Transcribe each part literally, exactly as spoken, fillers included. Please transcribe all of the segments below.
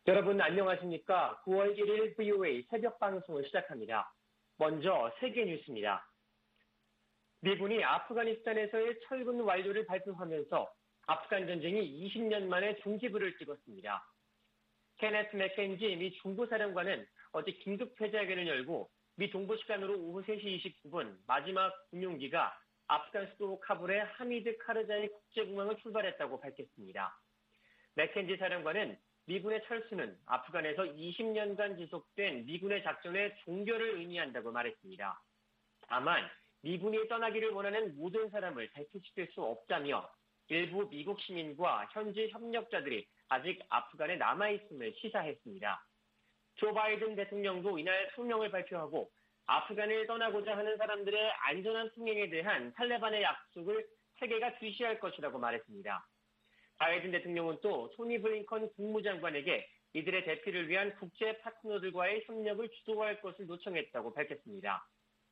여러분 안녕하십니까? 구월 일일 브이오에이 새벽 방송을 시작합니다. 먼저 세계 뉴스입니다. 미군이 아프가니스탄에서의 철군 완료를 발표하면서 아프간 전쟁이 이십 년 만에 종지부를 찍었습니다. 케네스 맥켄지 미 중부사령관은 어제 긴급 회자회견을 열고 미 동부 시간으로 오후 세 시 이십구 분 마지막 군용기가 아프간 수도 카불의 하미드 카르자이 국제공항을 출발했다고 밝혔습니다. 맥켄지 사령관은 미군의 철수는 아프간에서 이십 년간 지속된 미군의 작전의 종결을 의미한다고 말했습니다. 다만 미군이 떠나기를 원하는 모든 사람을 대피시킬 수 없다며 일부 미국 시민과 현지 협력자들이 아직 아프간에 남아있음을 시사했습니다. 조 바이든 대통령도 이날 성명을 발표하고 아프간을 떠나고자 하는 사람들의 안전한 통행에 대한 탈레반의 약속을 세계가 주시할 것이라고 말했습니다. 바이든 대통령은 또 토니 블링컨 국무장관에게 이들의 대피를 위한 국제 파트너들과의 협력을 주도할 것을 요청했다고 밝혔습니다.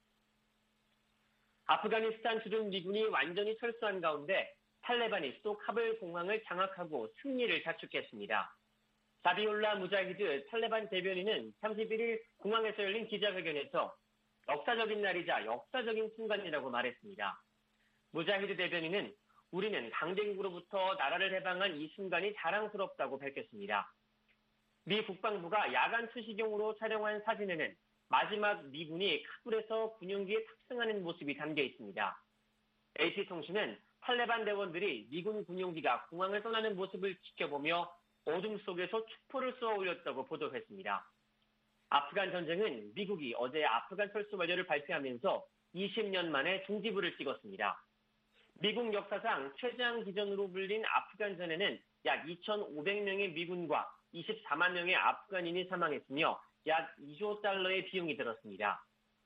아프가니스탄 주둔 미군이 완전히 철수한 가운데 탈레반이 수도 카불 공항을 장악하고 승리를 자축했습니다. 자비올라 무자히드 탈레반 대변인은 삼십일일 공항에서 열린 기자회견에서 역사적인 날이자 역사적인 순간이라고 말했습니다. 무자히드 대변인은 우리는 강대국으로부터 나라를 해방한 이 순간이 자랑스럽다고 밝혔습니다. 미 국방부가 야간 투시경으로 촬영한 사진에는 마지막 미군이 카불에서 군용기에 탑승하는 모습이 담겨 있습니다. 에이피통신은 탈레반 대원들이 미군 군용기가 공항을 떠나는 모습을 지켜보며 어둠 속에서 촛불을 쏘아 올렸다고 보도했습니다. 아프간 전쟁은 미국이 어제 아프간 철수 완료를 발표하면서 이십 년 만에 종지부를 찍었습니다. 미국 역사상 최장 기전으로 불린 아프간전에는 약 이천오백 명의 미군과 이십사만 명의 아프간인이 사망했으며 약 이조 달러의 비용이 들었습니다.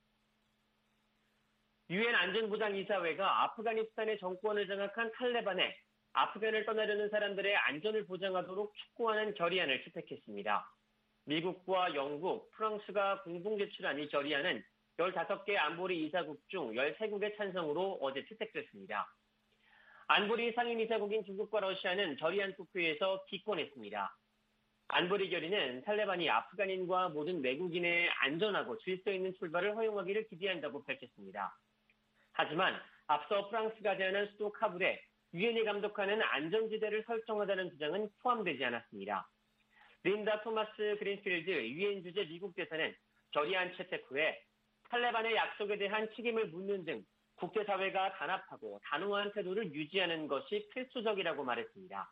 유엔 안전보장이사회가 아프가니스탄의 정권을 장악한 탈레반에 아프간을 떠나려는 사람들의 안전을 보장하도록 촉구하는 결의안을 채택했습니다. 미국과 영국, 프랑스가 공동 제출한 이 결의안은 열다섯 개 안보리 이사국 중 열세 국의 찬성으로 어제 채택됐습니다. 안보리 상임이사국인 중국과 러시아는 결의안 투표에서 기권했습니다. 안보리 결의는 탈레반이 아프간인과 모든 외국인의 안전하고 질서 있는 출발을 허용하기를 기대한다고 밝혔습니다. 하지만 앞서 프랑스가 제안한 수도 카불에 유엔이 감독하는 안전지대를 설정하자는 주장은 포함되지 않았습니다. 린다 토마스 그린필드 유엔 주재 미국 대사는 결의안 채택 후에 탈레반의 약속에 대한 책임을 묻는 등 국제사회가 단합하고 단호한 태도를 유지하는 것이 필수적이라고 말했습니다.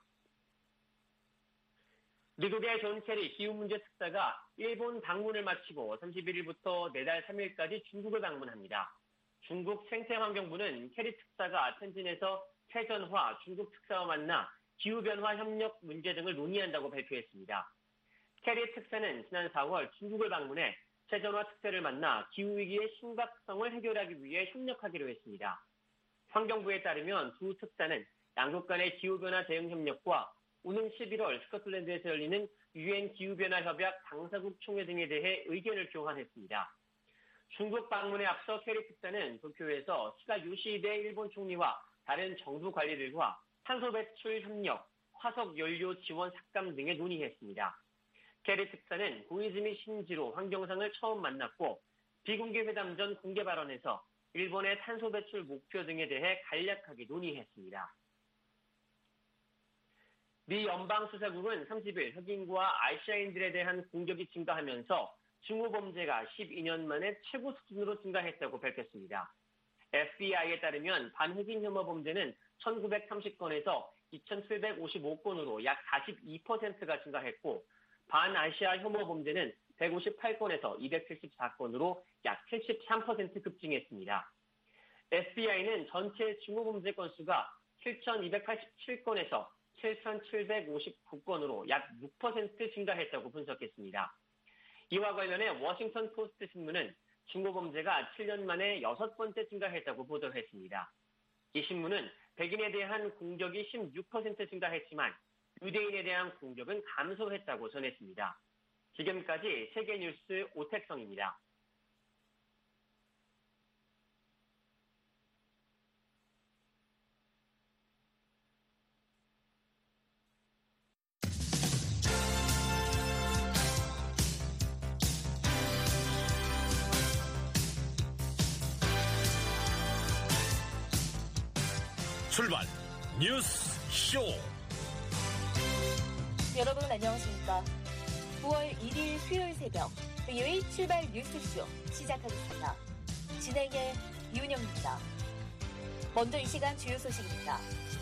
미국의 존 케리 기후문제 특사가 일본 방문을 마치고 삼십일일부터 내달 삼 일까지 중국을 방문합니다. 중국 생태환경부는 케리 특사가 텐진에서 최전화 중국 특사와 만나 기후변화 협력 문제 등을 논의한다고 발표했습니다. 케리 특사는 지난 사월 중국을 방문해 최전화 특사를 만나 기후위기의 심각성을 해결하기 위해 협력하기로 했습니다. 환경부에 따르면 두 특사는 양국 간의 기후변화 대응 협력과 오는 십일월 스코틀랜드에서 열리는 유엔 기후변화 협약 당사국 총회 등에 대해 의견을 교환했습니다. 중국 방문에 앞서 케리 특사는 도쿄에서 시가 요시히데 일본 총리와 다른 정부 관리들과 탄소 배출 협력, 화석 연료 지원 삭감 등에 논의했습니다. 케리 특사는 고이즈미 신지로 환경상을 처음 만났고 비공개 회담 전 공개 발언에서 일본의 탄소 배출 목표 등에 대해 간략하게 논의했습니다. 미 연방수사국은 삼십일 흑인과 아시아인들에 대한 공격이 증가하면서 증오 범죄가 십이 년 만에 최고 수준으로 증가했다고 밝혔습니다. 에프비아이에 따르면 반흑인 혐오 범죄는 천구백삼십 건에서 이천칠백오십오 건으로 약 사십이 퍼센트가 증가했고 반아시아 혐오 범죄는 백오십팔 건에서 이백칠십사 건으로 약 칠십삼 퍼센트 급증했습니다. 에프비아이는 전체 증오 범죄 건수가 칠천이백팔십칠 건에서 칠천칠백오십구 건으로 약 육 퍼센트 증가했다고 분석했습니다. 이와 관련해 워싱턴 포스트 신문은 증오 범죄가 칠 년 만에 여섯 번째 증가했다고 보도했습니다. 이 신문은 백인에 대한 공격이 십육 퍼센트 증가했지만 유대인에 대한 공격은 감소했다고 전했습니다. 지금까지 세계뉴스 오택성입니다. 출발 뉴스 쇼. 여러분 안녕하십니까? 구월 일일 수요일 새벽 브이오에이 출발 뉴스쇼 시작하겠습니다. 진행의 이은영입니다. 먼저 이 시간 주요 소식입니다.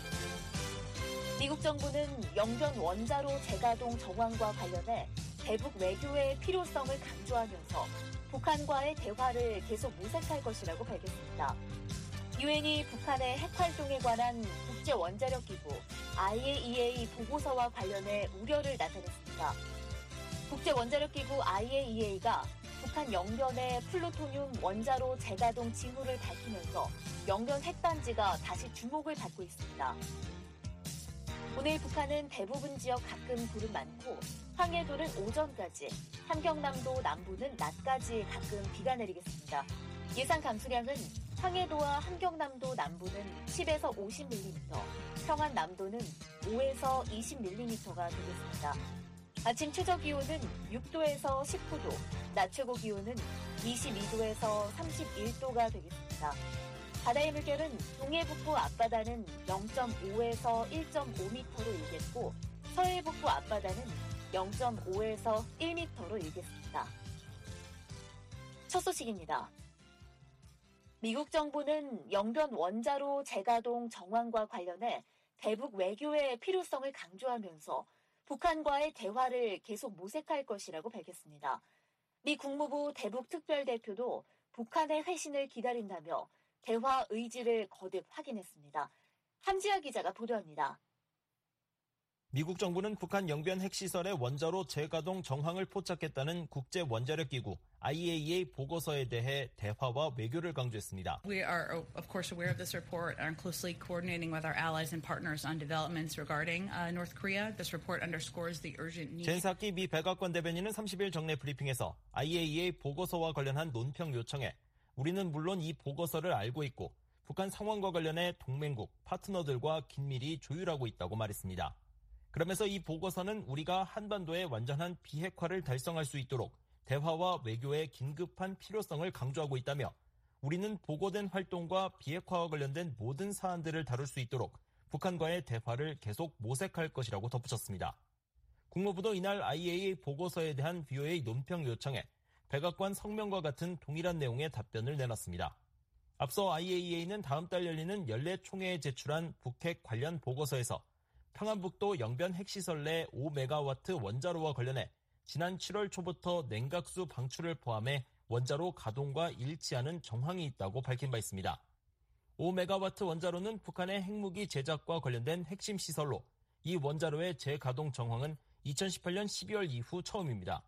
미국 정부는 영변 원자로 재가동 정황과 관련해 대북 외교의 필요성을 강조하면서 북한과의 대화를 계속 모색할 것이라고 밝혔습니다. 유엔이 북한의 핵 활동에 관한 국제원자력기구 아이에이이에이 보고서와 관련해 우려를 나타냈습니다. 국제원자력기구 아이에이이에이가 북한 영변의 플루토늄 원자로 재가동 징후를 밝히면서 영변 핵단지가 다시 주목을 받고 있습니다. 오늘 북한은 대부분 지역 가끔 구름 많고 황해도는 오전까지, 함경남도 남부는 낮까지 가끔 비가 내리겠습니다. 예상 강수량은 황해도와 함경남도 남부는 십에서 오십 밀리미터, 평안남도는 오에서 이십 밀리미터가 되겠습니다. 아침 최저기온은 육도에서 십구도, 낮 최고기온은 이십이도에서 삼십일도가 되겠습니다. 바다의 물결은 동해북부 앞바다는 영점오에서 일점오미터로 일겠고 서해북부 앞바다는 영점오에서 일미터로 일겠습니다. 첫 소식입니다. 미국 정부는 영변 원자로 재가동 정황과 관련해 대북 외교의 필요성을 강조하면서 북한과의 대화를 계속 모색할 것이라고 밝혔습니다. 미 국무부 대북 특별대표도 북한의 회신을 기다린다며 대화 의지를 거듭 확인했습니다. 함지아 기자가 보도합니다. 미국 정부는 북한 영변 핵시설의 원자로 재가동 정황을 포착했다는 국제원자력기구 아이에이이에이 보고서에 대해 대화와 외교를 강조했습니다. We are, of course, aware of this report and are closely coordinating with our allies and partners on developments regarding uh, North Korea. This report underscores the urgent need. 젠 사키 미 백악관 대변인은 삼십일 정례 브리핑에서 아이에이이에이 보고서와 관련한 논평 요청에 우리는 물론 이 보고서를 알고 있고 북한 상황과 관련해 동맹국, 파트너들과 긴밀히 조율하고 있다고 말했습니다. 그러면서 이 보고서는 우리가 한반도의 완전한 비핵화를 달성할 수 있도록 대화와 외교의 긴급한 필요성을 강조하고 있다며 우리는 보고된 활동과 비핵화와 관련된 모든 사안들을 다룰 수 있도록 북한과의 대화를 계속 모색할 것이라고 덧붙였습니다. 국무부도 이날 아이에이이에이 보고서에 대한 브이오에이 논평 요청에 백악관 성명과 같은 동일한 내용의 답변을 내놨습니다. 앞서 아이에이이에이는 다음 달 열리는 연례 총회에 제출한 북핵 관련 보고서에서 평안북도 영변 핵시설 내 오 메가와트 원자로와 관련해 지난 칠월 초부터 냉각수 방출을 포함해 원자로 가동과 일치하는 정황이 있다고 밝힌 바 있습니다. 오 메가와트 원자로는 북한의 핵무기 제작과 관련된 핵심 시설로 이 원자로의 재가동 정황은 이천십팔년 십이월 이후 처음입니다.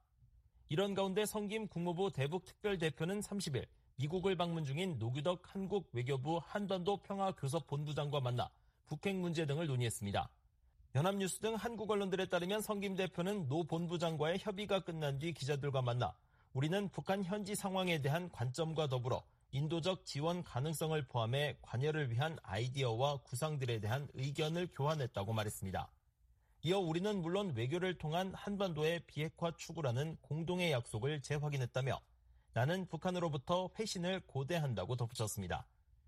이런 가운데 성김 국무부 대북특별대표는 삼십일 미국을 방문 중인 노규덕 한국 외교부 한반도 평화교섭본부장과 만나 북핵 문제 등을 논의했습니다. 연합뉴스 등 한국 언론들에 따르면 성김 대표는 노 본부장과의 협의가 끝난 뒤 기자들과 만나 우리는 북한 현지 상황에 대한 관점과 더불어 인도적 지원 가능성을 포함해 관여를 위한 아이디어와 구상들에 대한 의견을 교환했다고 말했습니다. 이어 우리는 물론 외교를 통한 한반도의 비핵화 추구라는 공동의 약속을 재확인했다며 나는 북한으로부터 회신을 고대한다고 덧붙였습니다.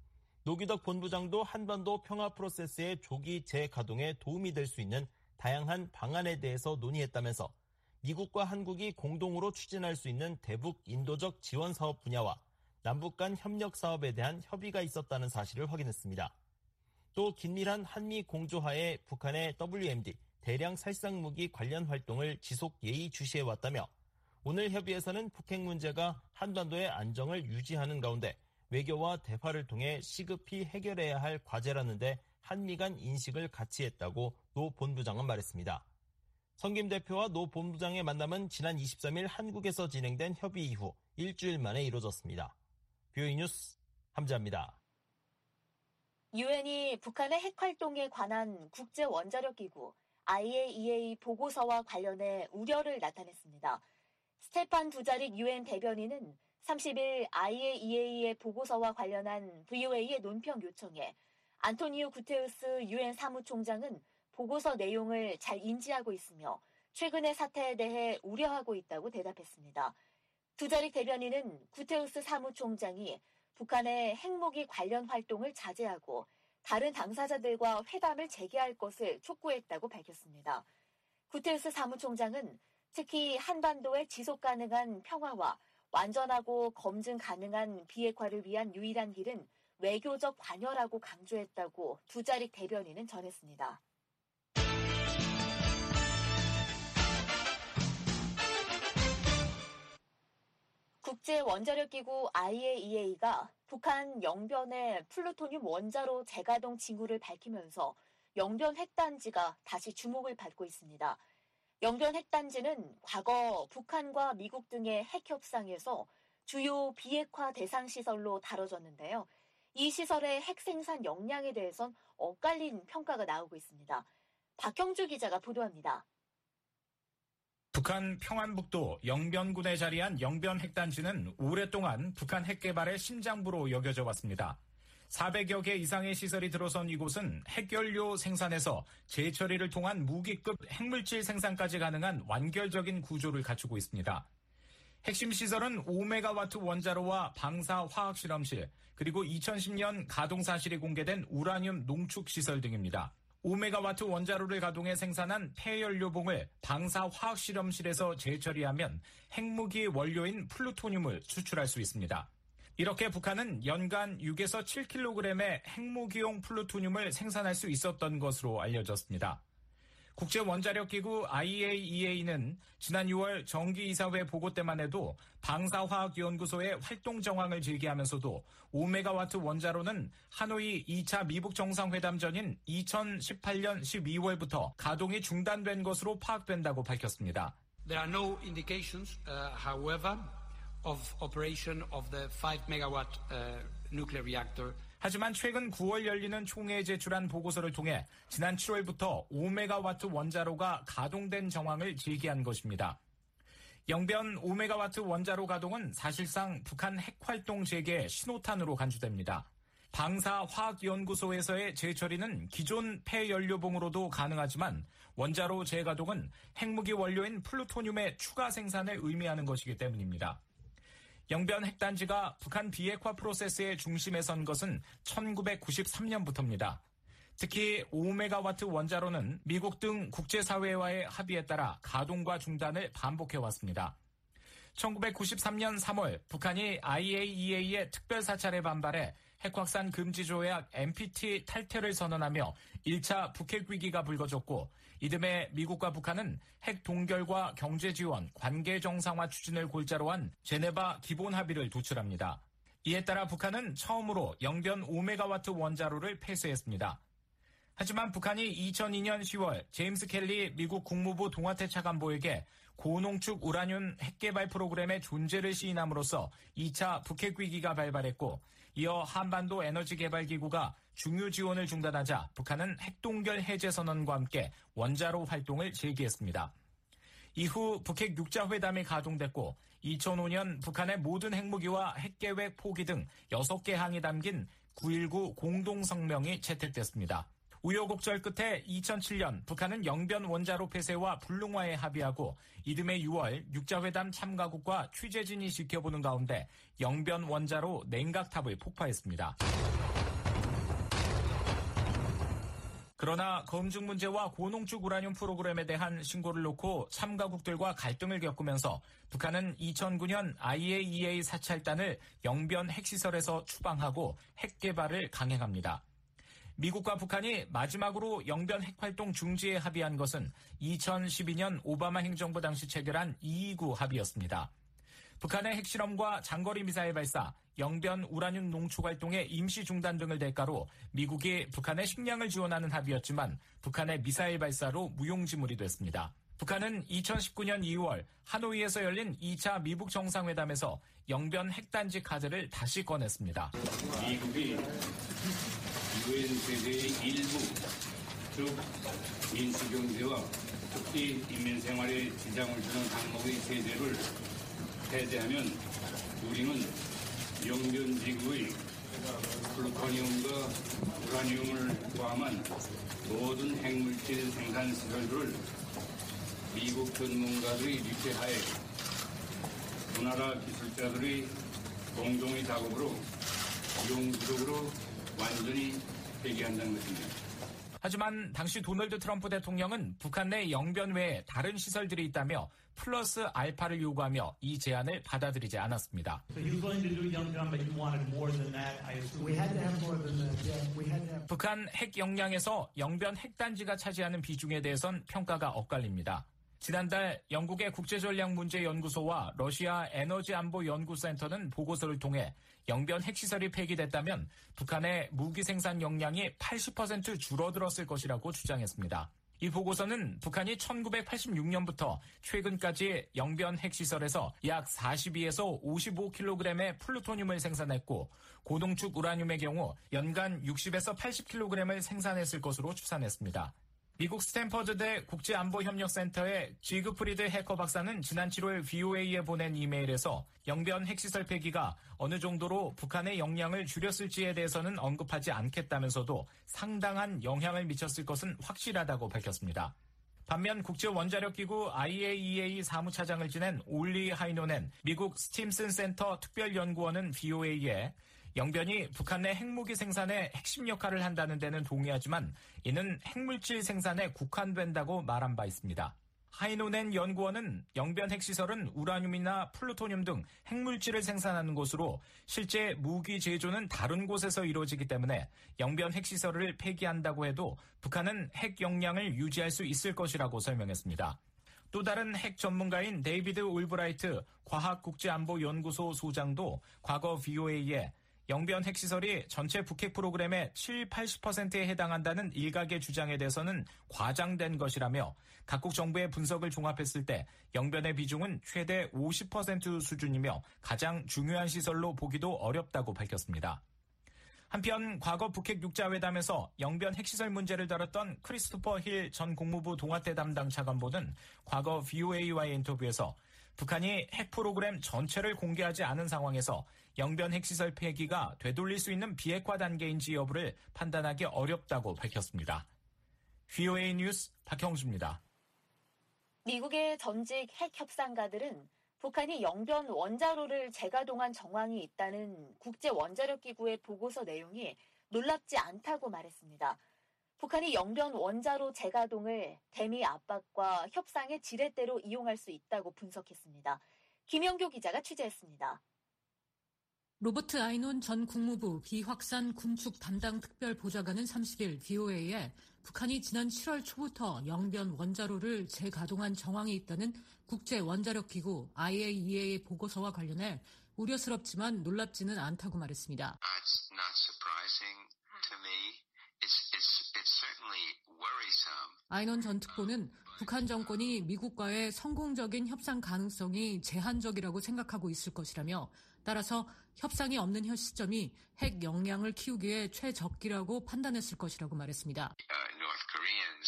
노규덕 본부장도 한반도 평화 프로세스의 조기 재가동에 도움이 될 수 있는 다양한 방안에 대해서 논의했다면서 미국과 한국이 공동으로 추진할 수 있는 대북 인도적 지원 사업 분야와 남북 간 협력 사업에 대한 협의가 있었다는 사실을 확인했습니다. 또 긴밀한 한미 공조하에 북한의 더블유엠디 대량 살상무기 관련 활동을 지속 예의주시해왔다며 오늘 협의에서는 북핵 문제가 한반도의 안정을 유지하는 가운데 외교와 대화를 통해 시급히 해결해야 할 과제라는 데 한미 간 인식을 같이 했다고 노 본부장은 말했습니다. 성김 대표와 노 본부장의 만남은 지난 이십삼일 한국에서 진행된 협의 이후 일주일 만에 이루어졌습니다. 브이오에이 뉴스 함지아입니다. 유엔이 북한의 핵 활동에 관한 국제원자력기구 아이에이이에이 보고서와 관련해 우려를 나타냈습니다. 스테판 두자릭 유엔 대변인은 삼십일 아이에이이에이의 보고서와 관련한 브이오에이의 논평 요청에 안토니오 구테우스 유엔 사무총장은 보고서 내용을 잘 인지하고 있으며 최근의 사태에 대해 우려하고 있다고 대답했습니다. 두자릭 대변인은 구테우스 사무총장이 북한의 핵무기 관련 활동을 자제하고 다른 당사자들과 회담을 재개할 것을 촉구했다고 밝혔습니다. 구테르스 사무총장은 특히 한반도의 지속 가능한 평화와 완전하고 검증 가능한 비핵화를 위한 유일한 길은 외교적 관여라고 강조했다고 두자릭 대변인은 전했습니다. 국제원자력기구 아이에이이에이가 북한 영변의 플루토늄 원자로 재가동 징후를 밝히면서 영변 핵단지가 다시 주목을 받고 있습니다. 영변 핵단지는 과거 북한과 미국 등의 핵 협상에서 주요 비핵화 대상 시설로 다뤄졌는데요. 이 시설의 핵 생산 역량에 대해선 엇갈린 평가가 나오고 있습니다. 박형주 기자가 보도합니다. 북한 평안북도 영변군에 자리한 영변 핵단지는 오랫동안 북한 핵 개발의 심장부로 여겨져 왔습니다. 사백여 개 이상의 시설이 들어선 이곳은 핵연료 생산에서 재처리를 통한 무기급 핵물질 생산까지 가능한 완결적인 구조를 갖추고 있습니다. 핵심 시설은 오 메가와트 원자로와 방사 화학실험실, 그리고 이천십 년 가동 사실이 공개된 우라늄 농축 시설 등입니다. 오 메가와트 원자로를 가동해 생산한 폐연료봉을 방사 화학실험실에서 재처리하면 핵무기 원료인 플루토늄을 추출할 수 있습니다. 이렇게 북한은 연간 육에서 칠 킬로그램의 핵무기용 플루토늄을 생산할 수 있었던 것으로 알려졌습니다. 국제원자력기구 아이에이이에이는 지난 유월 정기이사회 보고 때만 해도 방사화학연구소의 활동 정황을 제기하면서도 오 메가와트 원자로는 하노이 이 차 미북 정상회담 전인 이천십팔 년 십이월부터 가동이 중단된 것으로 파악된다고 밝혔습니다. There are no indications, uh, however, of operation of the five megawatt uh, nuclear reactor. 하지만 최근 구월 열리는 총회에 제출한 보고서를 통해 지난 칠월부터 오 메가와트 원자로가 가동된 정황을 제기한 것입니다. 영변 오 메가와트 원자로 가동은 사실상 북한 핵활동 재개의 신호탄으로 간주됩니다. 방사화학연구소에서의 재처리는 기존 폐연료봉으로도 가능하지만 원자로 재가동은 핵무기 원료인 플루토늄의 추가 생산을 의미하는 것이기 때문입니다. 영변 핵단지가 북한 비핵화 프로세스의 중심에 선 것은 천구백구십삼 년부터입니다. 특히 오 메가와트 원자로는 미국 등 국제사회와의 합의에 따라 가동과 중단을 반복해왔습니다. 천구백구십삼 년 삼월 북한이 아이에이이에이의 특별사찰에 반발해 핵확산 금지 조약 엠피티 탈퇴를 선언하며 일 차 북핵 위기가 불거졌고 이듬해 미국과 북한은 핵 동결과 경제 지원, 관계 정상화 추진을 골자로 한 제네바 기본 합의를 도출합니다. 이에 따라 북한은 처음으로 영변 오 메가와트 원자로를 폐쇄했습니다. 하지만 북한이 이천이 년 시월 제임스 켈리 미국 국무부 동아태 차관보에게 고농축 우라늄 핵개발 프로그램의 존재를 시인함으로써 이 차 북핵 위기가 발발했고 이어 한반도 에너지개발기구가 중유 지원을 중단하자 북한은 핵동결 해제 선언과 함께 원자로 활동을 재개했습니다. 이후 북핵 육 자 회담이 가동됐고 이천오 년 북한의 모든 핵무기와 핵계획 포기 등 여섯 개 항이 담긴 구일구 공동성명이 채택됐습니다. 우여곡절 끝에 이천칠 년 북한은 영변 원자로 폐쇄와 불능화에 합의하고 이듬해 유월 육 자 회담 참가국과 취재진이 지켜보는 가운데 영변 원자로 냉각탑을 폭파했습니다. 그러나 검증 문제와 고농축 우라늄 프로그램에 대한 신고를 놓고 참가국들과 갈등을 겪으면서 북한은 이천구 년 아이에이이에이 사찰단을 영변 핵시설에서 추방하고 핵 개발을 강행합니다. 미국과 북한이 마지막으로 영변 핵활동 중지에 합의한 것은 이천십이 년 오바마 행정부 당시 체결한 이이구 합의였습니다. 북한의 핵실험과 장거리 미사일 발사, 영변 우라늄 농축 활동의 임시 중단 등을 대가로 미국이 북한의 식량을 지원하는 합의였지만 북한의 미사일 발사로 무용지물이 됐습니다. 북한은 이천십구 년 이월 하노이에서 열린 이 차 미북 정상회담에서 영변 핵단지 카드를 다시 꺼냈습니다. 미국이 유엔 세대의 일부, 즉 민주경제와 특히 인민생활에 지장을 주는 항목의 세제를 해제하면 우리는 영변지구의 플루토늄과 우라늄을 포함한 모든 핵물질 생산 시설들을 미국 전문가들의 유폐하에 두 나라 기술자들의 공동의 작업으로 용기적으로 완전히 폐기한다는 것입니다. 하지만 당시 도널드 트럼프 대통령은 북한 내 영변 외에 다른 시설들이 있다며 플러스 알파를 요구하며 이 제안을 받아들이지 않았습니다. 북한 핵 역량에서 영변 핵단지가 차지하는 비중에 대해선 평가가 엇갈립니다. 지난달 영국의 국제전략문제연구소와 러시아 에너지안보연구센터는 보고서를 통해 영변 핵시설이 폐기됐다면 북한의 무기 생산 역량이 팔십 퍼센트 줄어들었을 것이라고 주장했습니다. 이 보고서는 북한이 천구백팔십육 년부터 최근까지 영변 핵시설에서 약 사십이에서 오십오 킬로그램의 플루토늄을 생산했고 고농축 우라늄의 경우 연간 육십에서 팔십 킬로그램을 생산했을 것으로 추산했습니다. 미국 스탠퍼드대 국제안보협력센터의 지그프리드 해커 박사는 지난 칠월 브이오에이에 보낸 이메일에서 영변 핵시설 폐기가 어느 정도로 북한의 역량을 줄였을지에 대해서는 언급하지 않겠다면서도 상당한 영향을 미쳤을 것은 확실하다고 밝혔습니다. 반면 국제원자력기구 아이에이이에이 사무차장을 지낸 올리 하이노넨 미국 스팀슨 센터 특별연구원은 브이오에이에 영변이 북한 내 핵무기 생산에 핵심 역할을 한다는 데는 동의하지만 이는 핵물질 생산에 국한된다고 말한 바 있습니다. 하이노넨 연구원은 영변 핵시설은 우라늄이나 플루토늄 등 핵물질을 생산하는 곳으로 실제 무기 제조는 다른 곳에서 이루어지기 때문에 영변 핵시설을 폐기한다고 해도 북한은 핵 역량을 유지할 수 있을 것이라고 설명했습니다. 또 다른 핵 전문가인 데이비드 올브라이트 과학국제안보연구소 소장도 과거 브이오에이에 영변 핵시설이 전체 북핵 프로그램의 칠십, 팔십 퍼센트에 해당한다는 일각의 주장에 대해서는 과장된 것이라며 각국 정부의 분석을 종합했을 때 영변의 비중은 최대 오십 퍼센트 수준이며 가장 중요한 시설로 보기도 어렵다고 밝혔습니다. 한편 과거 북핵 육자회담에서 영변 핵시설 문제를 다뤘던 크리스토퍼 힐 전 국무부 동아태 담당 차관보는 과거 브이오에이와의 인터뷰에서 북한이 핵 프로그램 전체를 공개하지 않은 상황에서 영변 핵시설 폐기가 되돌릴 수 있는 비핵화 단계인지 여부를 판단하기 어렵다고 밝혔습니다. 브이오에이 뉴스 박형수입니다. 미국의 전직 핵 협상가들은 북한이 영변 원자로를 재가동한 정황이 있다는 국제원자력기구의 보고서 내용이 놀랍지 않다고 말했습니다. 북한이 영변 원자로 재가동을 대미 압박과 협상의 지렛대로 이용할 수 있다고 분석했습니다. 김영교 기자가 취재했습니다. 로버트 아이논 전 국무부 비확산 군축 담당 특별보좌관은 삼십일 브이오에이에 북한이 지난 칠월 초부터 영변 원자로를 재가동한 정황이 있다는 국제원자력기구 아이에이이에이 보고서와 관련해 우려스럽지만 놀랍지는 않다고 말했습니다. It's not surprising to me. It's, it's, it's certainly worrisome. 아이논 전 특보는 북한 정권이 미국과의 성공적인 협상 가능성이 제한적이라고 생각하고 있을 것이라며 따라서 협상이 없는 현 시점이 핵 역량을 키우기에 최적기라고 판단했을 것이라고 말했습니다. Uh, North Koreans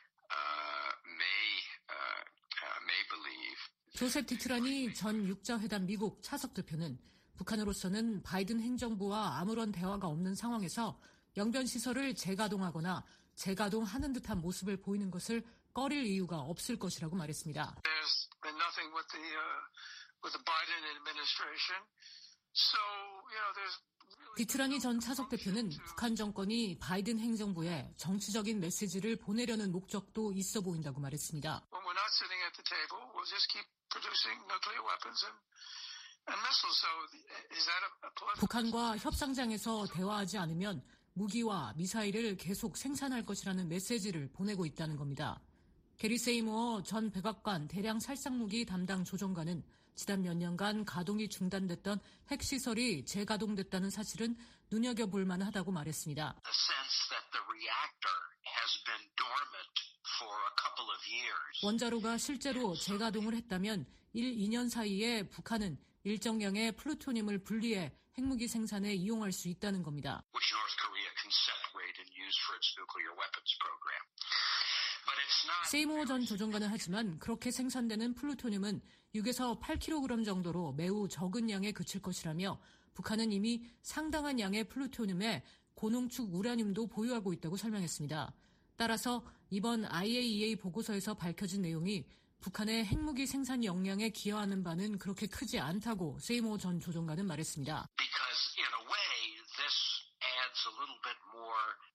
uh, may, uh, uh, may believe. 조셉 디트라니 전 육자회담 미국 차석 대표는 북한으로서는 바이든 행정부와 아무런 대화가 없는 상황에서 영변 시설을 재가동하거나 재가동하는 듯한 모습을 보이는 것을 꺼릴 이유가 없을 것이라고 말했습니다. There's been nothing with the uh, with the Biden administration. So, you know, there's really 디트라니 전 차석 대표는 북한 정권이 바이든 행정부에 정치적인 메시지를 보내려는 목적도 있어 보인다고 말했습니다. when we're not sitting at the table, we'll just keep producing nuclear weapons and and missiles. So, is that a, a political? 북한과 협상장에서 대화하지 않으면 무기와 미사일을 계속 생산할 것이라는 메시지를 보내고 있다는 겁니다. 게리 세이모어 전 백악관 대량 살상무기 담당 조정관은 지난 몇 년간 가동이 중단됐던 핵시설이 재가동됐다는 사실은 눈여겨볼 만하다고 말했습니다. The sense that the reactor has been dormant for a couple of years. 원자로가 실제로 재가동을 했다면 일, 이 년 사이에 북한은 일정량의 플루토늄을 분리해 핵무기 생산에 이용할 수 있다는 겁니다. Which North Korea can separate and use for its nuclear weapons program. But it's not. 세이모어 전 조정관은 하지만 그렇게 생산되는 플루토늄은 육에서 팔 킬로그램 정도로 매우 적은 양에 그칠 것이라며 북한은 이미 상당한 양의 플루토늄에 고농축 우라늄도 보유하고 있다고 설명했습니다. 따라서 이번 아이에이이에이 보고서에서 밝혀진 내용이 북한의 핵무기 생산 역량에 기여하는 바는 그렇게 크지 않다고 세이모어 전 조정관은 말했습니다. Because in a way, this adds a little bit more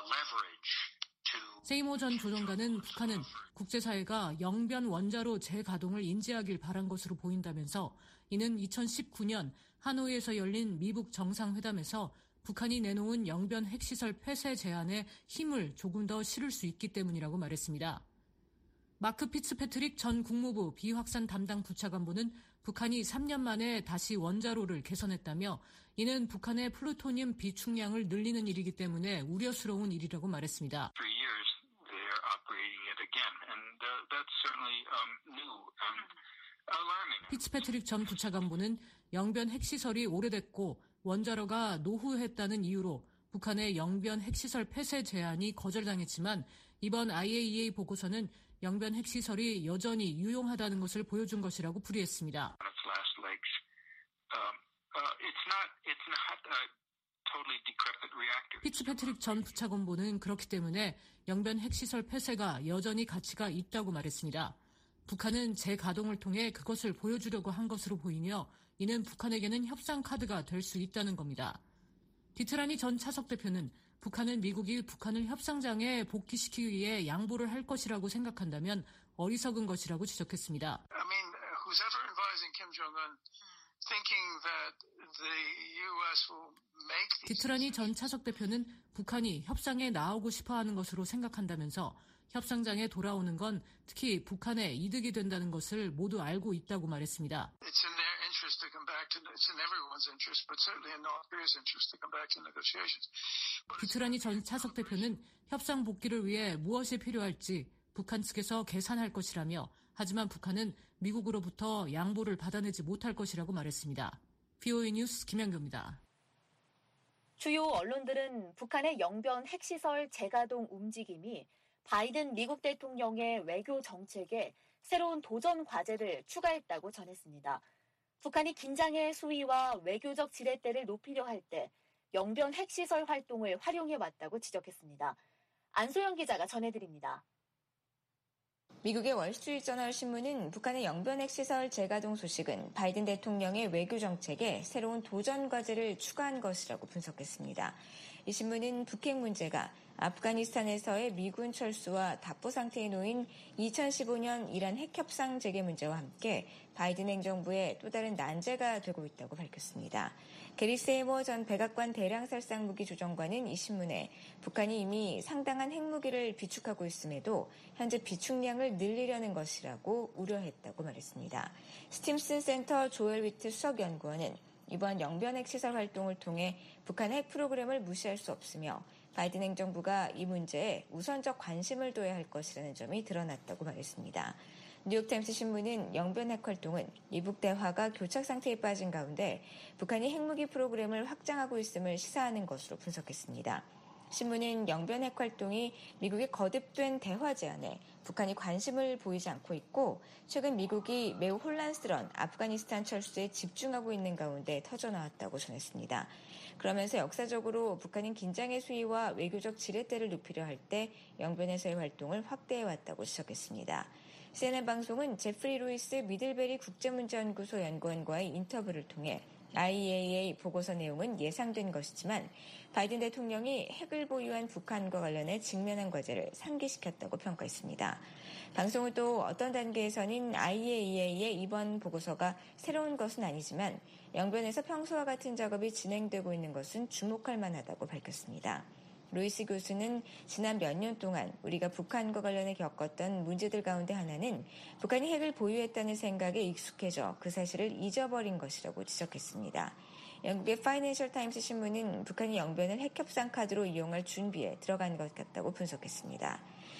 세이모 전 조정관은 북한은 국제사회가 영변 원자로 재가동을 인지하길 바란 것으로 보인다면서 이는 이천십구 년 하노이에서 열린 미북 정상회담에서 북한이 내놓은 영변 핵시설 폐쇄 제안에 힘을 조금 더 실을 수 있기 때문이라고 말했습니다. 마크 피츠패트릭 전 국무부 비확산 담당 부차관보는 북한이 삼 년 만에 다시 원자로를 개선했다며 이는 북한의 플루토늄 비축량을 늘리는 일이기 때문에 우려스러운 일이라고 말했습니다. 피츠패트릭 전 부차관보는 영변 핵시설이 오래됐고 원자로가 노후했다는 이유로 북한의 영변 핵시설 폐쇄 제안이 거절당했지만 이번 아이에이이에이 보고서는 영변 핵시설이 여전히 유용하다는 것을 보여준 것이라고 풀이했습니다. 피츠패트릭 전 부차관보는 그렇기 때문에 영변 핵시설 폐쇄가 여전히 가치가 있다고 말했습니다. 북한은 재가동을 통해 그것을 보여주려고 한 것으로 보이며 이는 북한에게는 협상 카드가 될 수 있다는 겁니다. 디트라니 전 차석 대표는 북한은 미국이 북한을 협상장에 복귀시키기 위해 양보를 할 것이라고 생각한다면 어리석은 것이라고 지적했습니다. I mean, who's ever advising Kim Jong-un thinking that the U S will make these... 디트라니 전 차석 대표는 북한이 협상에 나오고 싶어하는 것으로 생각한다면서 협상장에 돌아오는 건 특히 북한의 이득이 된다는 것을 모두 알고 있다고 말했습니다. It's in their interest to come back to, it's in everyone's interest, but certainly in North Korea's interest to come back to negotiations. 디트라니 전 차석 대표는 협상 복귀를 위해 무엇이 필요할지 북한 측에서 계산할 것이라며 하지만 북한은 미국으로부터 양보를 받아내지 못할 것이라고 말했습니다. 브이오에이 뉴스 김양교입니다. 주요 언론들은 북한의 영변 핵시설 재가동 움직임이 바이든 미국 대통령의 외교 정책에 새로운 도전 과제를 추가했다고 전했습니다. 북한이 긴장의 수위와 외교적 지렛대를 높이려 할 때 영변 핵시설 활동을 활용해왔다고 지적했습니다. 안소영 기자가 전해드립니다. 미국의 월스트리트저널 신문은 북한의 영변 핵시설 재가동 소식은 바이든 대통령의 외교 정책에 새로운 도전 과제를 추가한 것이라고 분석했습니다. 이 신문은 북핵 문제가 아프가니스탄에서의 미군 철수와 답보 상태에 놓인 이천십오 년 이란 핵협상 재개 문제와 함께 바이든 행정부의 또 다른 난제가 되고 있다고 밝혔습니다. 게리 세이머 전 백악관 대량살상무기 조정관은 이 신문에 북한이 이미 상당한 핵무기를 비축하고 있음에도 현재 비축량을 늘리려는 것이라고 우려했다고 말했습니다. 스팀슨 센터 조엘 위트 수석연구원은 이번 영변 핵시설 활동을 통해 북한의 핵 프로그램을 무시할 수 없으며 바이든 행정부가 이 문제에 우선적 관심을 둬야 할 것이라는 점이 드러났다고 말했습니다. 뉴욕타임스 신문은 영변 핵 활동은 미북 대화가 교착 상태에 빠진 가운데 북한이 핵무기 프로그램을 확장하고 있음을 시사하는 것으로 분석했습니다. 신문은 영변 핵 활동이 미국의 거듭된 대화 제안에 북한이 관심을 보이지 않고 있고 최근 미국이 매우 혼란스러운 아프가니스탄 철수에 집중하고 있는 가운데 터져나왔다고 전했습니다. 그러면서 역사적으로 북한은 긴장의 수위와 외교적 지렛대를 높이려 할 때 영변에서의 활동을 확대해왔다고 지적했습니다. 씨엔엔 방송은 제프리 루이스 미들베리 국제문제연구소 연구원과의 인터뷰를 통해 아이에이이에이 보고서 내용은 예상된 것이지만 바이든 대통령이 핵을 보유한 북한과 관련해 직면한 과제를 상기시켰다고 평가했습니다. 방송은 또 어떤 단계에서는 아이에이이에이의 이번 보고서가 새로운 것은 아니지만 영변에서 평소와 같은 작업이 진행되고 있는 것은 주목할 만하다고 밝혔습니다. 루이스 교수는 지난 몇 년 동안 우리가 북한과 관련해 겪었던 문제들 가운데 하나는 북한이 핵을 보유했다는 생각에 익숙해져 그 사실을 잊어버린 것이라고 지적했습니다. 영국의 파이낸셜 타임스 신문은 북한이 영변을 핵협상 카드로 이용할 준비에 들어간 것 같다고 분석했습니다.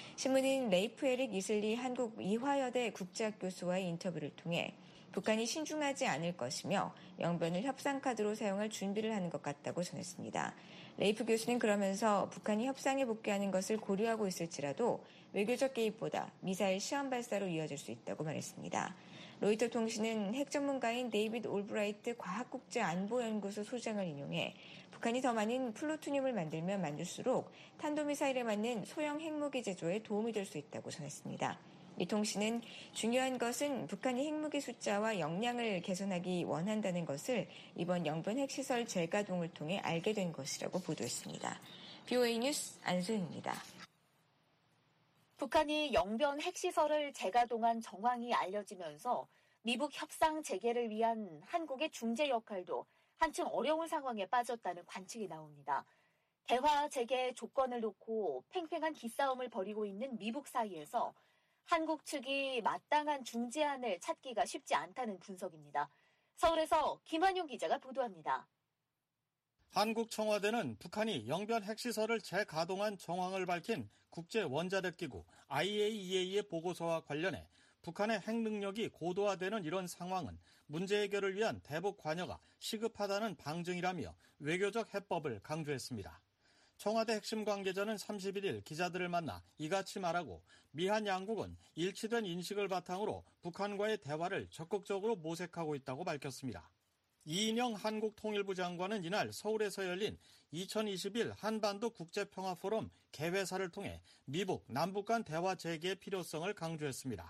신문은 레이프 에릭 이슬리 한국 이화여대 국제학 교수와의 인터뷰를 통해 북한이 신중하지 않을 것이며 영변을 협상 카드로 사용할 준비를 하는 것 같다고 전했습니다. 레이프 교수는 그러면서 북한이 협상에 복귀하는 것을 고려하고 있을지라도 외교적 개입보다 미사일 시험 발사로 이어질 수 있다고 말했습니다. 로이터 통신은 핵 전문가인 데이비드 올브라이트 과학국제안보연구소 소장을 인용해 북한이 더 많은 플루토늄을 만들면 만들수록 탄도미사일에 맞는 소형 핵무기 제조에 도움이 될 수 있다고 전했습니다. 이 통신은 중요한 것은 북한이 핵무기 숫자와 역량을 개선하기 원한다는 것을 이번 영변 핵시설 재가동을 통해 알게 된 것이라고 보도했습니다. 비오에이 뉴스 안소영입니다. 북한이 영변 핵시설을 재가동한 정황이 알려지면서 미북 협상 재개를 위한 한국의 중재 역할도 한층 어려운 상황에 빠졌다는 관측이 나옵니다. 대화 재개 조건을 놓고 팽팽한 기싸움을 벌이고 있는 미북 사이에서 한국 측이 마땅한 중재안을 찾기가 쉽지 않다는 분석입니다. 서울에서 김한용 기자가 보도합니다. 한국 청와대는 북한이 영변 핵시설을 재가동한 정황을 밝힌 국제원자력기구 아이에이이에이의 보고서와 관련해 북한의 핵 능력이 고도화되는 이런 상황은 문제 해결을 위한 대북 관여가 시급하다는 방증이라며 외교적 해법을 강조했습니다. 청와대 핵심 관계자는 삼십일일 기자들을 만나 이같이 말하고 미한 양국은 일치된 인식을 바탕으로 북한과의 대화를 적극적으로 모색하고 있다고 밝혔습니다. 이인영 한국통일부 장관은 이날 서울에서 열린 이천이십일 한반도 국제평화포럼 개회사를 통해 미북, 남북 간 대화 재개의 필요성을 강조했습니다.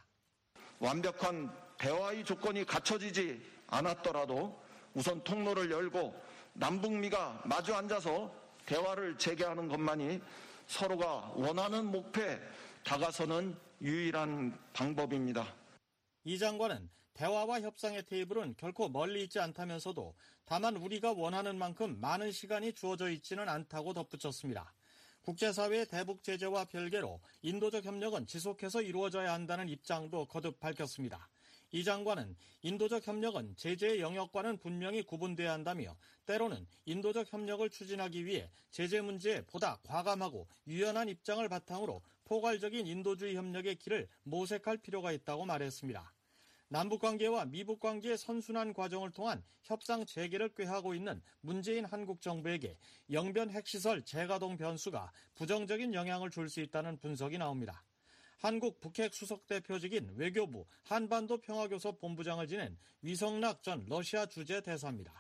완벽한 대화의 조건이 갖춰지지 않았더라도 우선 통로를 열고 남북미가 마주 앉아서 대화를 재개하는 것만이 서로가 원하는 목표에 다가서는 유일한 방법입니다. 이 장관은 대화와 협상의 테이블은 결코 멀리 있지 않다면서도 다만 우리가 원하는 만큼 많은 시간이 주어져 있지는 않다고 덧붙였습니다. 국제사회의 대북 제재와 별개로 인도적 협력은 지속해서 이루어져야 한다는 입장도 거듭 밝혔습니다. 이 장관은 인도적 협력은 제재의 영역과는 분명히 구분돼야 한다며 때로는 인도적 협력을 추진하기 위해 제재 문제에 보다 과감하고 유연한 입장을 바탕으로 포괄적인 인도주의 협력의 길을 모색할 필요가 있다고 말했습니다. 남북관계와 미북관계의 선순환 과정을 통한 협상 재개를 꾀하고 있는 문재인 한국 정부에게 영변 핵시설 재가동 변수가 부정적인 영향을 줄 수 있다는 분석이 나옵니다. 한국 북핵 수석대표직인 외교부 한반도 평화교섭 본부장을 지낸 위성락 전 러시아 주재 대사입니다.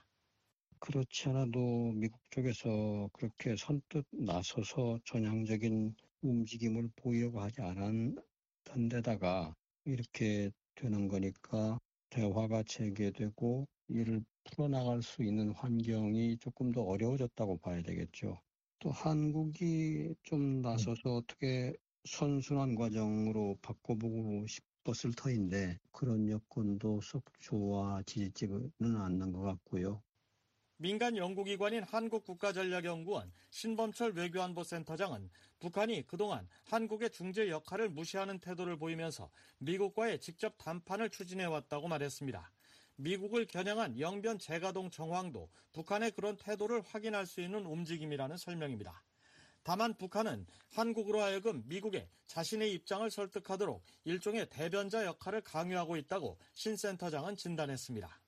그렇지 않아도 미국 쪽에서 그렇게 선뜻 나서서 전향적인 움직임을 보이려고 하지 않았던 데다가 이렇게 되는 거니까 대화가 재개되고 이를 풀어나갈 수 있는 환경이 조금 더 어려워졌다고 봐야 되겠죠. 또 한국이 좀 나서서 어떻게 선순환 과정으로 바꿔보고 싶었을 터인데 그런 여건도 썩 좋아지지는 않는 것 같고요. 민간 연구기관인 한국국가전략연구원 신범철 외교안보센터장은 북한이 그동안 한국의 중재 역할을 무시하는 태도를 보이면서 미국과의 직접 담판을 추진해왔다고 말했습니다. 미국을 겨냥한 영변 재가동 정황도 북한의 그런 태도를 확인할 수 있는 움직임이라는 설명입니다. 다만 북한은 한국으로 하여금 미국에 자신의 입장을 설득하도록 일종의 대변자 역할을 강요하고 있다고 신 센터장은 진단했습니다.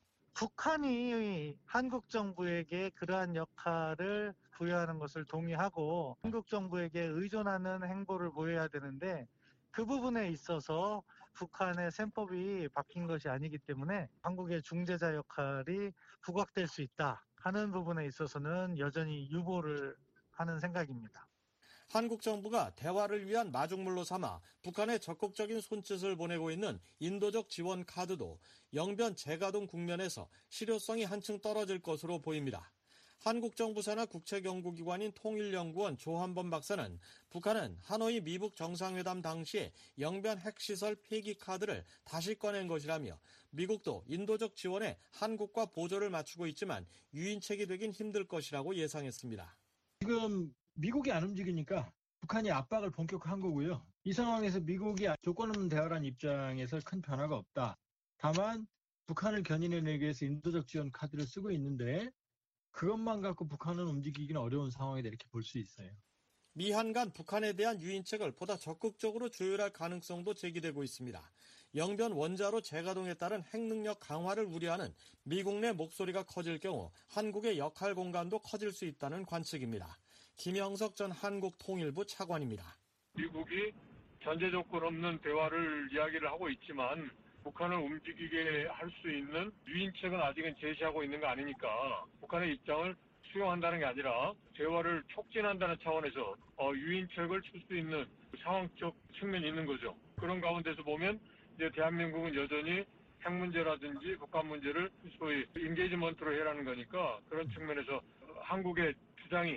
북한이 한국 정부에게 그러한 역할을 부여하는 것을 동의하고 한국 정부에게 의존하는 행보를 보여야 되는데 그 부분에 있어서 북한의 셈법이 바뀐 것이 아니기 때문에 한국의 중재자 역할이 부각될 수 있다 하는 부분에 있어서는 여전히 유보를 하는 생각입니다. 한국 정부가 대화를 위한 마중물로 삼아 북한에 적극적인 손짓을 보내고 있는 인도적 지원 카드도 영변 재가동 국면에서 실효성이 한층 떨어질 것으로 보입니다. 한국 정부 산하 국책연구기관인 통일연구원 조한범 박사는 북한은 하노이 미북 정상회담 당시에 영변 핵시설 폐기 카드를 다시 꺼낸 것이라며 미국도 인도적 지원에 한국과 보조를 맞추고 있지만 유인책이 되긴 힘들 것이라고 예상했습니다. 지금 미국이 안 움직이니까 북한이 압박을 본격화한 거고요. 이 상황에서 미국이 조건 없는 대화라는 입장에서 큰 변화가 없다. 다만 북한을 견인해내기 위해서 인도적 지원 카드를 쓰고 있는데 그것만 갖고 북한은 움직이기는 어려운 상황이다 이렇게 볼 수 있어요. 미한 간 북한에 대한 유인책을 보다 적극적으로 조율할 가능성도 제기되고 있습니다. 영변 원자로 재가동에 따른 핵능력 강화를 우려하는 미국 내 목소리가 커질 경우 한국의 역할 공간도 커질 수 있다는 관측입니다. 김영석 전 한국통일부 차관입니다. 미국이 전제 조건 없는 대화를 이야기를 하고 있지만 북한을 움직이게 할 수 있는 유인책은 아직은 제시하고 있는 거 아니니까 북한의 입장을 수용한다는 게 아니라 대화를 촉진한다는 차원에서 어, 유인책을 칠 수 있는 상황적 측면이 있는 거죠. 그런 가운데서 보면 이제 대한민국은 여전히 핵 문제라든지 북한 문제를 소위 인게이지먼트로 해라는 거니까 그런 측면에서 한국의 주장이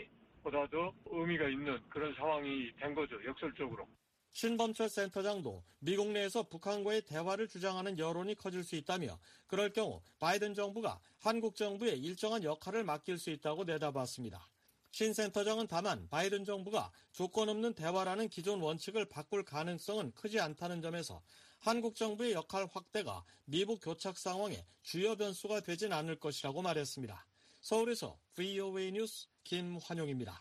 보다 더 의미가 있는 그런 상황이 된 거죠. 역설적으로. 신범철 센터장도 미국 내에서 북한과의 대화를 주장하는 여론이 커질 수 있다며 그럴 경우 바이든 정부가 한국 정부에 일정한 역할을 맡길 수 있다고 내다봤습니다. 신 센터장은 다만 바이든 정부가 조건 없는 대화라는 기존 원칙을 바꿀 가능성은 크지 않다는 점에서 한국 정부의 역할 확대가 미북 교착 상황의 주요 변수가 되진 않을 것이라고 말했습니다. 서울에서 브이오에이 뉴스 김환용입니다.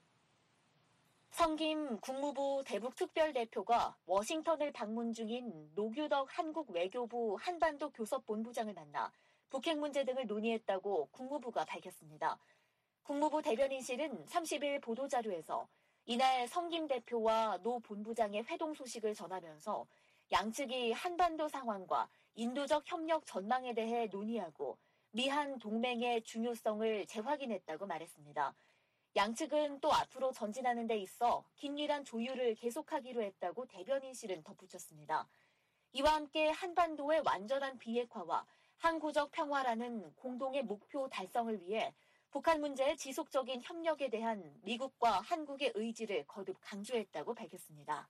성김 국무부 대북특별대표가 워싱턴을 방문 중인 노규덕 한국 외교부 한반도 교섭본부장을 만나 북핵 문제 등을 논의했다고 국무부가 밝혔습니다. 국무부 대변인실은 삼십일 보도자료에서 이날 성김 대표와 노 본부장의 회동 소식을 전하면서 양측이 한반도 상황과 인도적 협력 전망에 대해 논의하고 미한 동맹의 중요성을 재확인했다고 말했습니다. 양측은 또 앞으로 전진하는 데 있어 긴밀한 조율을 계속하기로 했다고 대변인실은 덧붙였습니다. 이와 함께 한반도의 완전한 비핵화와 항구적 평화라는 공동의 목표 달성을 위해 북한 문제의 지속적인 협력에 대한 미국과 한국의 의지를 거듭 강조했다고 밝혔습니다.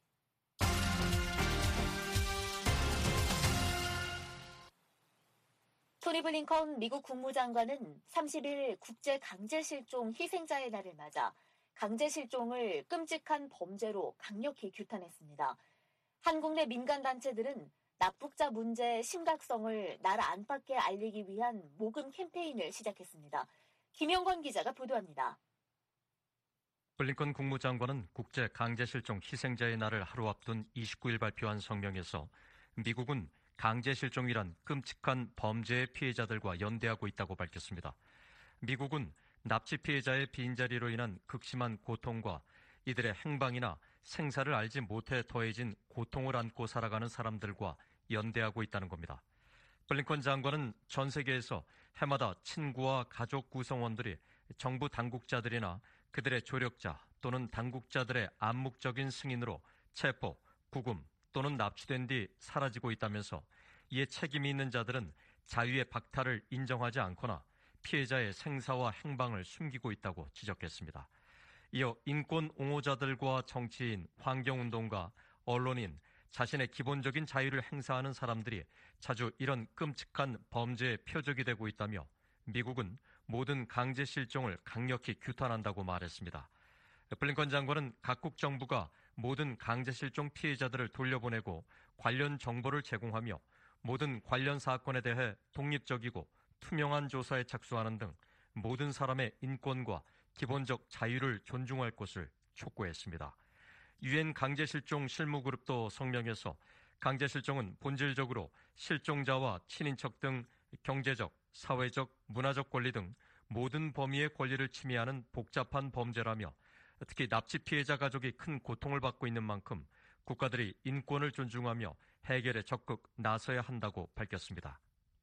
토니 블링컨 미국 국무장관은 삼십일 국제 강제실종 희생자의 날을 맞아 강제실종을 끔찍한 범죄로 강력히 규탄했습니다. 한국 내 민간단체들은 납북자 문제의 심각성을 나라 안팎에 알리기 위한 모금 캠페인을 시작했습니다. 김영건 기자가 보도합니다. 블링컨 국무장관은 국제 강제실종 희생자의 날을 하루 앞둔 이십구 일 발표한 성명에서 미국은 강제실종이란 끔찍한 범죄의 피해자들과 연대하고 있다고 밝혔습니다. 미국은 납치 피해자의 빈자리로 인한 극심한 고통과 이들의 행방이나 생사를 알지 못해 더해진 고통을 안고 살아가는 사람들과 연대하고 있다는 겁니다. 블링컨 장관은 전 세계에서 해마다 친구와 가족 구성원들이 정부 당국자들이나 그들의 조력자 또는 당국자들의 암묵적인 승인으로 체포, 구금 또는 납치된 뒤 사라지고 있다면서 이에 책임이 있는 자들은 자유의 박탈을 인정하지 않거나 피해자의 생사와 행방을 숨기고 있다고 지적했습니다. 이어 인권 옹호자들과 정치인, 환경운동가, 언론인, 자신의 기본적인 자유를 행사하는 사람들이 자주 이런 끔찍한 범죄의 표적이 되고 있다며 미국은 모든 강제 실종을 강력히 규탄한다고 말했습니다. 블링컨 장관은 각국 정부가 모든 강제 실종 피해자들을 돌려보내고 관련 정보를 제공하며 모든 관련 사건에 대해 독립적이고 투명한 조사에 착수하는 등 모든 사람의 인권과 기본적 자유를 존중할 것을 촉구했습니다. 유엔 강제실종 실무그룹도 성명에서 강제실종은 본질적으로 실종자와 친인척 등 경제적, 사회적, 문화적 권리 등 모든 범위의 권리를 침해하는 복잡한 범죄라며 특히 납치 피해자 가족이 큰 고통을 받고 있는 만큼 국가들이 인권을 존중하며 해결에 적극 나서야 한다고 밝혔습니다.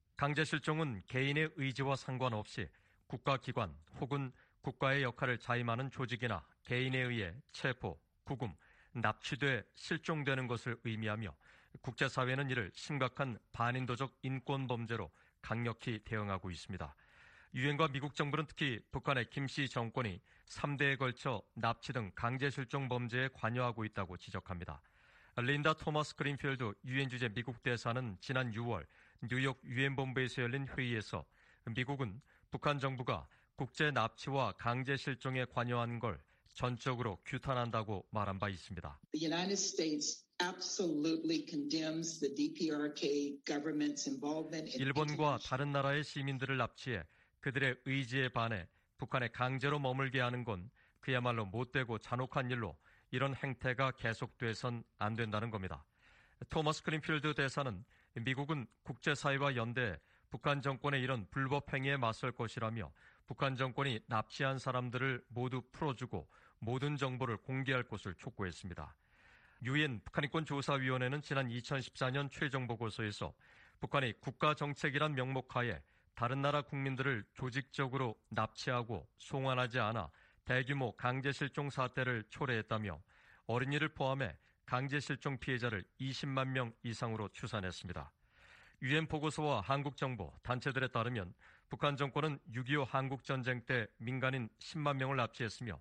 강제실종은 개인의 의지와 상관없이 국가기관 혹은 국가의 역할을 자임하는 조직이나 개인에 의해 체포, 구금, 납치돼 실종되는 것을 의미하며 국제사회는 이를 심각한 반인도적 인권범죄로 강력히 대응하고 있습니다. 유엔과 미국 정부는 특히 북한의 김씨 정권이 삼 대에 걸쳐 납치 등 강제실종 범죄에 관여하고 있다고 지적합니다. 린다 토머스 그린필드 유엔 주재 미국 대사는 지난 유월 뉴욕 유엔 본부에서 열린 회의에서 미국은 북한 정부가 국제 납치와 강제 실종에 관여한 걸 전적으로 규탄한다고 말한 바 있습니다. The United States absolutely condemns the 디피아르케이 government's involvement in 일본과 다른 나라의 시민들을 납치해 그들의 의지에 반해 북한에 강제로 머물게 하는 건 그야말로 못되고 잔혹한 일로 이런 행태가 계속돼선 안 된다는 겁니다. 토머스 그린필드 대사는 미국은 국제사회와 연대해 북한 정권의 이런 불법 행위에 맞설 것이라며 북한 정권이 납치한 사람들을 모두 풀어주고 모든 정보를 공개할 것을 촉구했습니다. 유엔 북한인권조사위원회는 지난 이천십사 년 최종 보고서에서 북한이 국가정책이란 명목하에 다른 나라 국민들을 조직적으로 납치하고 송환하지 않아 대규모 강제실종 사태를 초래했다며 어린이를 포함해 강제실종 피해자를 이십만 명 이상으로 추산했습니다. 유엔 보고서와 한국 정부, 단체들에 따르면 북한 정권은 육이오 한국전쟁 때 민간인 십만 명을 납치했으며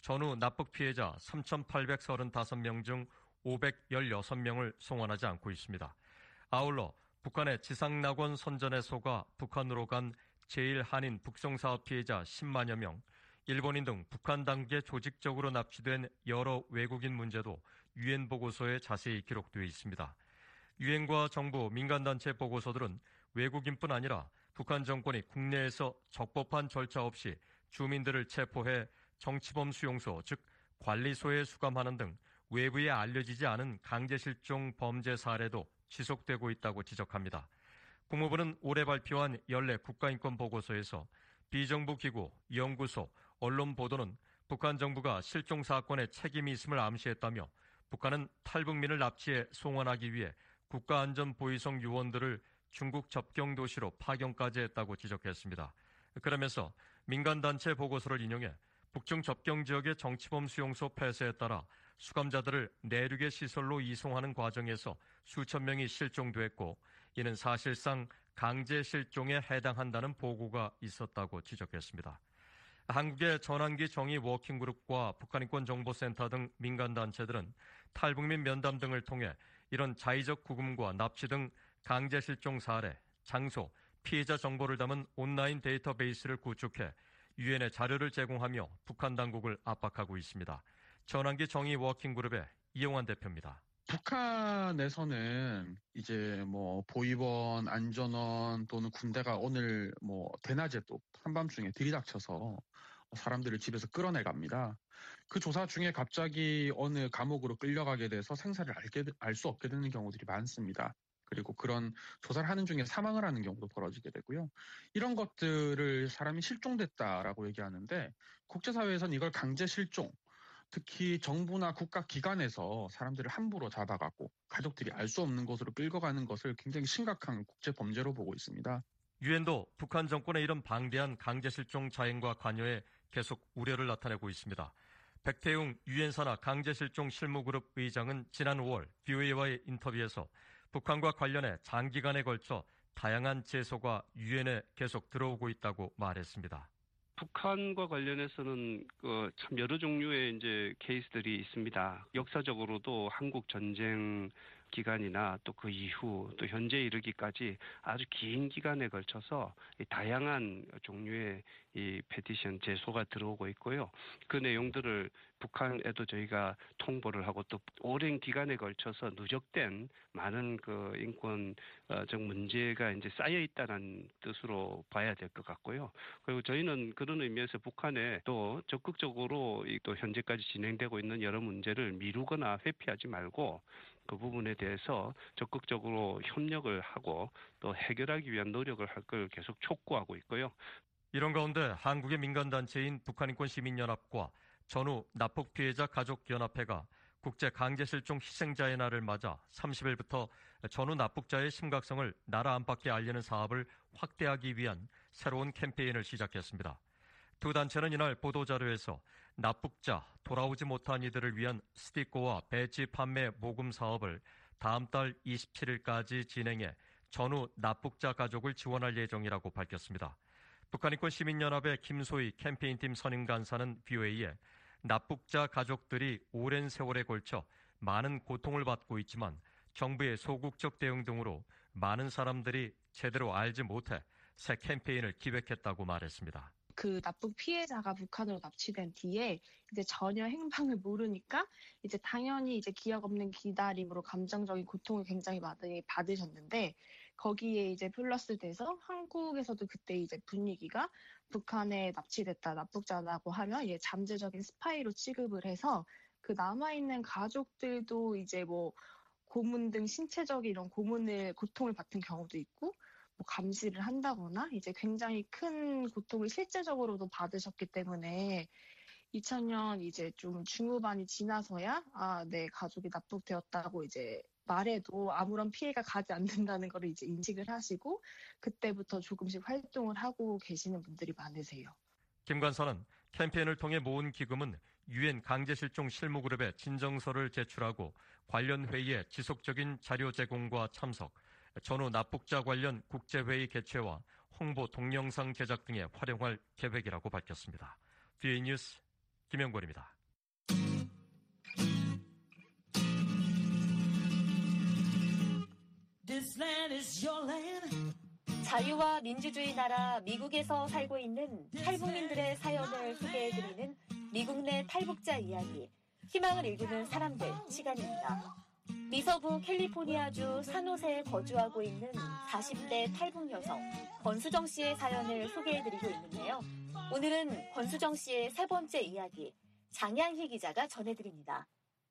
전후 납북 피해자 삼천팔백삼십오 명 중 오백십육 명을 송환하지 않고 있습니다. 아울러 북한의 지상낙원 선전에 속아 북한으로 간 제일 한인 북송사업 피해자 십만여 명, 일본인 등 북한 당국에 조직적으로 납치된 여러 외국인 문제도 유엔 보고서에 자세히 기록되어 있습니다. 유엔과 정부, 민간단체 보고서들은 외국인뿐 아니라 북한 정권이 국내에서 적법한 절차 없이 주민들을 체포해 정치범 수용소, 즉 관리소에 수감하는 등 외부에 알려지지 않은 강제실종 범죄 사례도 지속되고 있다고 지적합니다. 국무부는 올해 발표한 연례 국가인권보고서에서 비정부 기구, 연구소, 언론 보도는 북한 정부가 실종 사건에 책임이 있음을 암시했다며 북한은 탈북민을 납치해 송환하기 위해 국가안전보위성 요원들을 중국 접경 도시로 파견까지 했다고 지적했습니다. 그러면서 민간단체 보고서를 인용해 북중 접경 지역의 정치범 수용소 폐쇄에 따라 수감자들을 내륙의 시설로 이송하는 과정에서 수천 명이 실종됐고 이는 사실상 강제 실종에 해당한다는 보고가 있었다고 지적했습니다. 한국의 전환기 정의 워킹그룹과 북한인권정보센터 등 민간단체들은 탈북민 면담 등을 통해 이런 자의적 구금과 납치 등 강제 실종 사례, 장소, 피해자 정보를 담은 온라인 데이터베이스를 구축해 유엔에 자료를 제공하며 북한 당국을 압박하고 있습니다. 전환기 정의 워킹그룹의 이용환 대표입니다. 북한에서는 이제 뭐 보위원, 안전원 또는 군대가 오늘 뭐 대낮에 또 한밤중에 들이닥쳐서 사람들을 집에서 끌어내 갑니다. 그 조사 중에 갑자기 어느 감옥으로 끌려가게 돼서 생사를 알게 알 수 없게 되는 경우들이 많습니다. 그리고 그런 조사를 하는 중에 사망을 하는 경우도 벌어지게 되고요. 이런 것들을 사람이 실종됐다라고 얘기하는데 국제사회에서는 이걸 강제 실종, 특히 정부나 국가기관에서 사람들을 함부로 잡아가고 가족들이 알 수 없는 곳으로 끌고 가는 것을 굉장히 심각한 국제범죄로 보고 있습니다. 유엔도 북한 정권의 이런 방대한 강제실종 자행과 관여에 계속 우려를 나타내고 있습니다. 백태웅 유엔 산하 강제실종 실무그룹 의장은 지난 오월 브이오에이와의 인터뷰에서 북한과 관련해 장기간에 걸쳐 다양한 제소가 유엔에 계속 들어오고 있다고 말했습니다. 북한과 관련해서는 그 참 여러 종류의 이제 케이스들이 있습니다. 역사적으로도 한국 전쟁 기간이나 또 그 이후 또 현재 이르기까지 아주 긴 기간에 걸쳐서 이 다양한 종류의 이 페티션 제소가 들어오고 있고요. 그 내용들을 북한에도 저희가 통보를 하고 또 오랜 기간에 걸쳐서 누적된 많은 그 인권적 문제가 이제 쌓여 있다는 뜻으로 봐야 될 것 같고요. 그리고 저희는 그런 의미에서 북한에 또 적극적으로 또 현재까지 진행되고 있는 여러 문제를 미루거나 회피하지 말고 그 부분에 대해서 적극적으로 협력을 하고 또 해결하기 위한 노력을 할 걸 계속 촉구하고 있고요. 이런 가운데 한국의 민간단체인 북한인권시민연합과 전후 납북 피해자 가족연합회가 국제 강제실종 희생자의 날을 맞아 삼십 일부터 전후 납북자의 심각성을 나라 안팎에 알리는 사업을 확대하기 위한 새로운 캠페인을 시작했습니다. 두 단체는 이날 보도자료에서 납북자, 돌아오지 못한 이들을 위한 스티커와 배지 판매 모금 사업을 다음 달 이십칠 일까지 진행해 전후 납북자 가족을 지원할 예정이라고 밝혔습니다. 북한인권시민연합의 김소희 캠페인팀 선임간사는 브이오에이에 납북자 가족들이 오랜 세월에 걸쳐 많은 고통을 받고 있지만 정부의 소극적 대응 등으로 많은 사람들이 제대로 알지 못해 새 캠페인을 기획했다고 말했습니다. 그 납북 피해자가 북한으로 납치된 뒤에 이제 전혀 행방을 모르니까 이제 당연히 이제 기억 없는 기다림으로 감정적인 고통을 굉장히 많이 받으셨는데 거기에 이제 플러스 돼서 한국에서도 그때 이제 분위기가 북한에 납치됐다, 납북자라고 하면 이제 잠재적인 스파이로 취급을 해서 그 남아있는 가족들도 이제 뭐 고문 등 신체적인 이런 고문을 고통을 받은 경우도 있고 뭐 감시를 한다거나 이제 굉장히 큰 고통을 실제적으로도 받으셨기 때문에 이천 년 이제 좀 중후반이 지나서야 아, 내 가족이 납북되었다고 이제 말해도 아무런 피해가 가지 않는다는 걸 이제 인식을 하시고 그때부터 조금씩 활동을 하고 계시는 분들이 많으세요. 김 간사는 캠페인을 통해 모은 기금은 유엔 강제실종 실무그룹에 진정서를 제출하고 관련 회의에 지속적인 자료 제공과 참석, 전후 납북자 관련 국제회의 개최와 홍보 동영상 제작 등에 활용할 계획이라고 밝혔습니다. 브이오에이 뉴스 김영권입니다. 자유와 민주주의 나라 미국에서 살고 있는 탈북민들의 사연을 소개해드리는 미국 내 탈북자 이야기, 희망을 일구는 사람들 시간입니다. 미서부 캘리포니아주 산호세에 거주하고 있는 사십 대 탈북 여성 권수정 씨의 사연을 소개해드리고 있는데요. 오늘은 권수정 씨의 세 번째 이야기, 장양희 기자가 전해드립니다.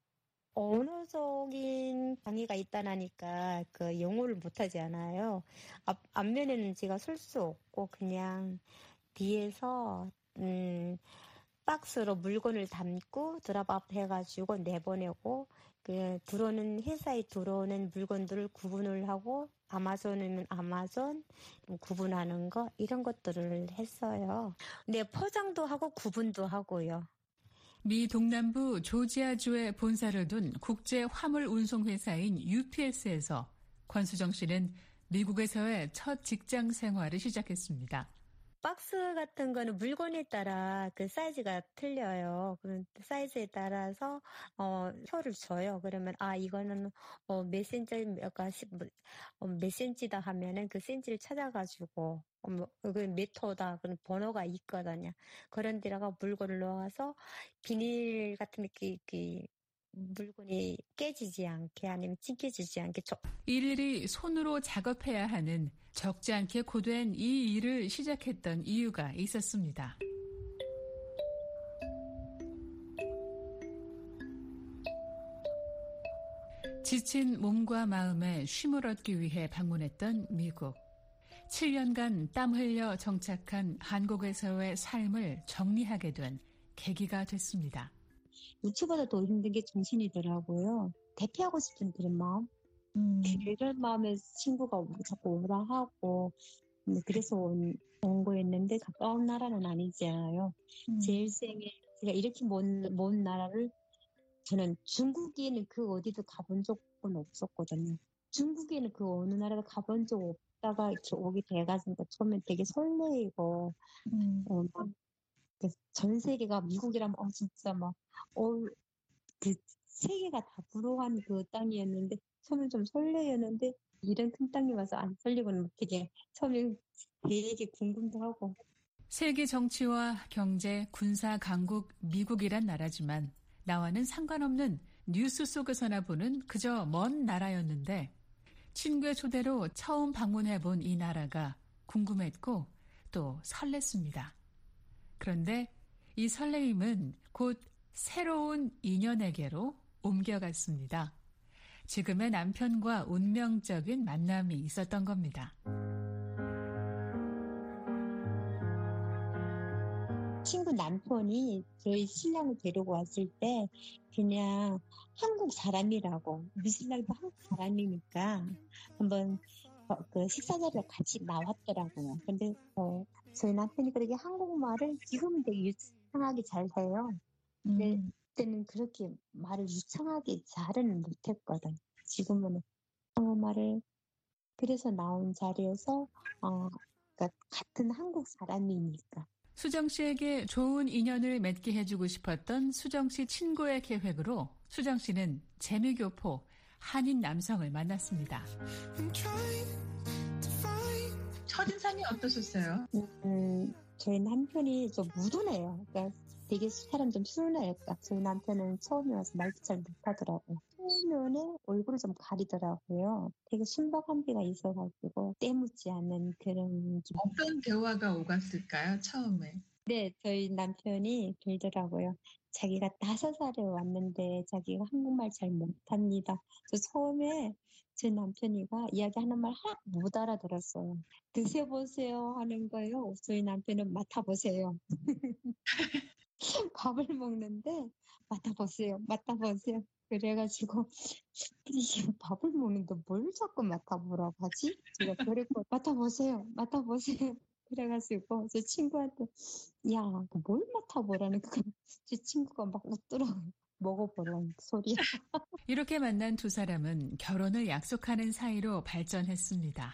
언어적인 장애가 있다나니까 그 영어를 못하지 않아요. 앞, 앞면에는 제가 설 수 없고 그냥 뒤에서 음, 박스로 물건을 담고 드랍업 해가지고 내보내고 그 들어오는 회사에 들어오는 물건들을 구분을 하고 아마존이면 아마존 구분하는 거 이런 것들을 했어요. 네, 포장도 하고 구분도 하고요. 미 동남부 조지아주에 본사를 둔 국제 화물 운송 회사인 유피에스에서 권수정 씨는 미국에서의 첫 직장 생활을 시작했습니다. 박스 같은 거는 물건에 따라 그 사이즈가 틀려요. 그 사이즈에 따라서 어 표를 줘요. 그러면 아 이거는 어 몇 센치 어, 몇 센치다 하면은 그 센치를 찾아가지고 어, 뭐, 그 미터다 그런 번호가 있거든요. 그런 데다가 물건을 넣어서 비닐 같은 게 그 물건이 깨지지 않게 아니면 찢겨지지 않게 저... 일일이 손으로 작업해야 하는 적지 않게 고된 이 일을 시작했던 이유가 있었습니다. 지친 몸과 마음에 쉼을 얻기 위해 방문했던 미국. 칠 년간 땀 흘려 정착한 한국에서의 삶을 정리하게 된 계기가 됐습니다. 유치보다 더 힘든 게 정신이더라고요. 대피하고 싶은 그런 마음. 음. 그런 마음에 친구가 자꾸 오라 하고 그래서 온, 온 거였는데 가까운 나라는 아니잖아요. 음. 제 일생에 제가 이렇게 먼, 먼 나라를 저는 중국에는 그 어디도 가본 적은 없었거든요. 중국에는 그 어느 나라도 가본 적 없다가 이렇게 오게 돼가지고 처음에 되게 설레이고 음. 어, 막 전 세계가 미국이라면 어 진짜 막 어 그 세계가 다 부러워한 그 땅이었는데 처음엔 좀 설레였는데 이런 큰 땅에 와서 안 설리고는 되게 처음에 되게 궁금도 하고. 세계 정치와 경제, 군사 강국 미국이란 나라지만 나와는 상관없는 뉴스 속에서나 보는 그저 먼 나라였는데 친구의 초대로 처음 방문해본 이 나라가 궁금했고 또 설렜습니다. 그런데 이 설레임은 곧 새로운 인연에게로 옮겨갔습니다. 지금의 남편과 운명적인 만남이 있었던 겁니다. 친구 남편이 저희 신랑을 데리고 왔을 때 그냥 한국 사람이라고 우리 신랑도 한국 사람이니까 한번 그 식사 자리에 같이 나왔더라고요. 근데 어, 저희 남편이 그렇게 한국말을 지금은 되게 유창하게 잘 해요. 근데 음. 그때는 그렇게 말을 유창하게 잘은 못했거든. 지금은 한국말을 그래서 나온 자리에서 어, 그러니까 같은 한국 사람이니까. 수정 씨에게 좋은 인연을 맺게 해주고 싶었던 수정 씨 친구의 계획으로 수정 씨는 재미교포 한인 남성을 만났습니다. 첫인상이 어떠셨어요? 음, 저희 남편이 좀 무도네요. 그러니까 되게 사람 좀 순해요. 저희 남편은 처음에 와서 말도 잘 못하더라고요. 처음에는 얼굴을 좀 가리더라고요. 되게 순박한 데가 있어가지고 때묻지 않는 그런. 어떤 대화가 오갔을까요? 처음에. 네, 저희 남편이 그러더라고요. 자기가 다섯 살에 왔는데 자기가 한국말 잘 못합니다. 저 처음에 제 남편이가 이야기하는 말 하나 못 알아들었어요. 드셔보세요 하는 거예요. 저희 남편은 맡아보세요. 밥을 먹는데 맡아보세요. 맡아보세요. 그래가지고 이게 밥을 먹는데 뭘 자꾸 맡아보라고 하지? 제가 그랬고 맡아보세요. 맡아보세요. 그래가지고 제 친구한테 야, 뭘 맡아보라는 거. 제 친구가 막 웃더라고요. 먹어보라는 소리야. 이렇게 만난 두 사람은 결혼을 약속하는 사이로 발전했습니다.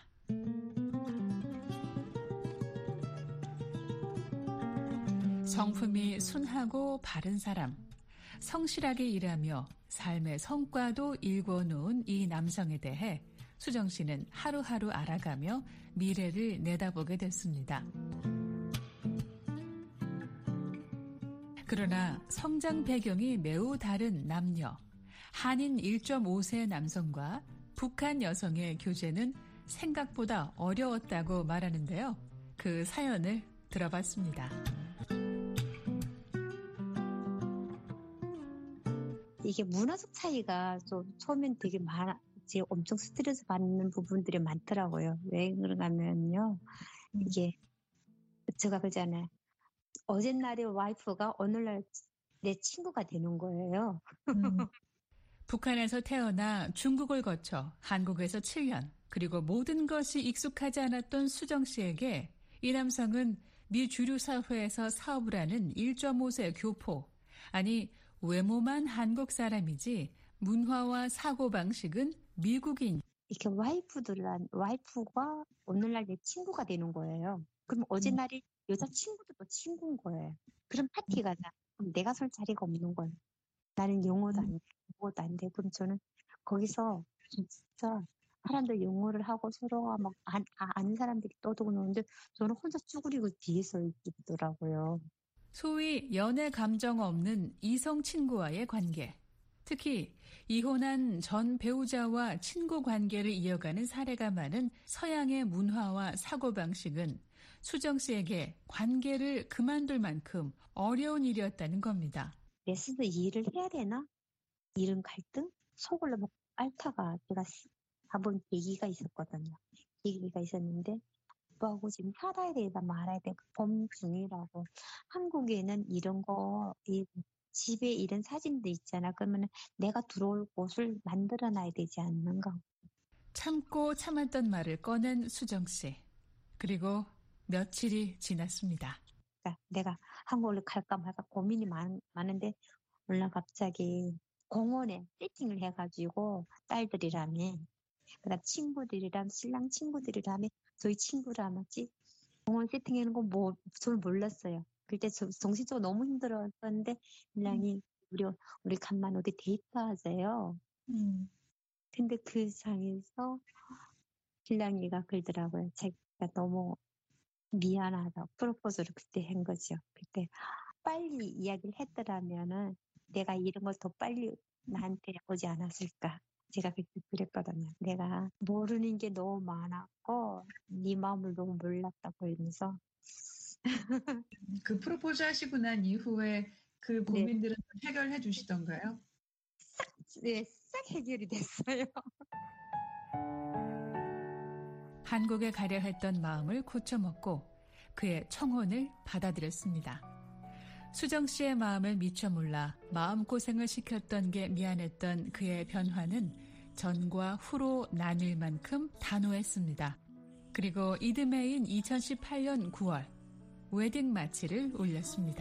성품이 순하고 바른 사람, 성실하게 일하며 삶의 성과도 일궈놓은 이 남성에 대해 수정 씨는 하루하루 알아가며 미래를 내다보게 됐습니다. 그러나 성장 배경이 매우 다른 남녀, 한인 일 점 오 세 남성과 북한 여성의 교제는 생각보다 어려웠다고 말하는데요. 그 사연을 들어봤습니다. 이게 문화적 차이가 좀 처음엔 되게 많아, 이제 엄청 스트레스 받는 부분들이 많더라고요. 왜 그러냐면요. 이게 제가 그러잖아요. 어젯날의 와이프가 오늘날 내 친구가 되는 거예요. 음. 북한에서 태어나 중국을 거쳐 한국에서 칠 년, 그리고 모든 것이 익숙하지 않았던 수정 씨에게 이 남성은 미 주류 사회에서 사업을 하는 일 점 오 세 교포, 아니 외모만 한국 사람이지 문화와 사고방식은 미국인. 이렇게 와이프들란 와이프가 오늘날 내 친구가 되는 거예요. 그럼 어젯날이 음. 여자친구도 또 친구인 거예요. 그럼 파티 가자. 그럼 내가 설 자리가 없는 거예요. 나는 영어도 안 돼, 영어도 안 돼. 그럼 저는 거기서 진짜 사람들 영어를 하고 서로가 막 안, 아는 사람들이 떠들고 노는데 저는 혼자 쭈그리고 뒤에 서 있더라고요. 소위 연애 감정 없는 이성 친구와의 관계. 특히 이혼한 전 배우자와 친구 관계를 이어가는 사례가 많은 서양의 문화와 사고방식은 수정 씨에게 관계를 그만둘 만큼 어려운 일이었다는 겁니다. 레슨도 이 일을 해야 되나? 이런 갈등? 속으로 막 앓다가 제가 가본 계기가 있었거든요. 계기가 있었는데 오빠하고 지금 살아야 되다 말아야 돼. 범 중이라고. 한국에는 이런 거, 이 집에 이런 사진도 있잖아. 그러면 내가 들어올 곳을 만들어놔야 되지 않는가. 참고 참았던 말을 꺼낸 수정 씨. 그리고 며칠이 지났습니다. 그러니까 내가 한국을 갈까 말까 고민이 많, 많은데 오늘 갑자기 공원에 세팅을 해가지고 딸들이라며 그다음 친구들이랑 신랑 친구들이라며 저희 친구라면지 공원 세팅하는 거 뭐 저는 몰랐어요. 그때 저 정신적으로 너무 힘들었었는데 신랑이 음. 우리 우리 간만 어디 데이트하세요. 음. 근데 그 장에서 신랑이가 그러더라고요. 제가 너무 미안하다. 프로포즈를 그때 한 거죠. 그때 빨리 이야기를 했더라면은 내가 이런 걸 더 빨리 나한테 오지 않았을까. 제가 그때 그랬거든요. 내가 모르는 게 너무 많았고 네 마음을 너무 몰랐다고 이러면서 그 프로포즈 하시고 난 이후에 그 고민들은 네. 해결해 주시던가요? 싹, 네, 싹 해결이 됐어요. 한국에 가려 했던 마음을 고쳐먹고 그의 청혼을 받아들였습니다. 수정 씨의 마음을 미처 몰라 마음고생을 시켰던 게 미안했던 그의 변화는 전과 후로 나뉠 만큼 단호했습니다. 그리고 이듬해인 이천십팔 년 구월 웨딩 마치를 올렸습니다.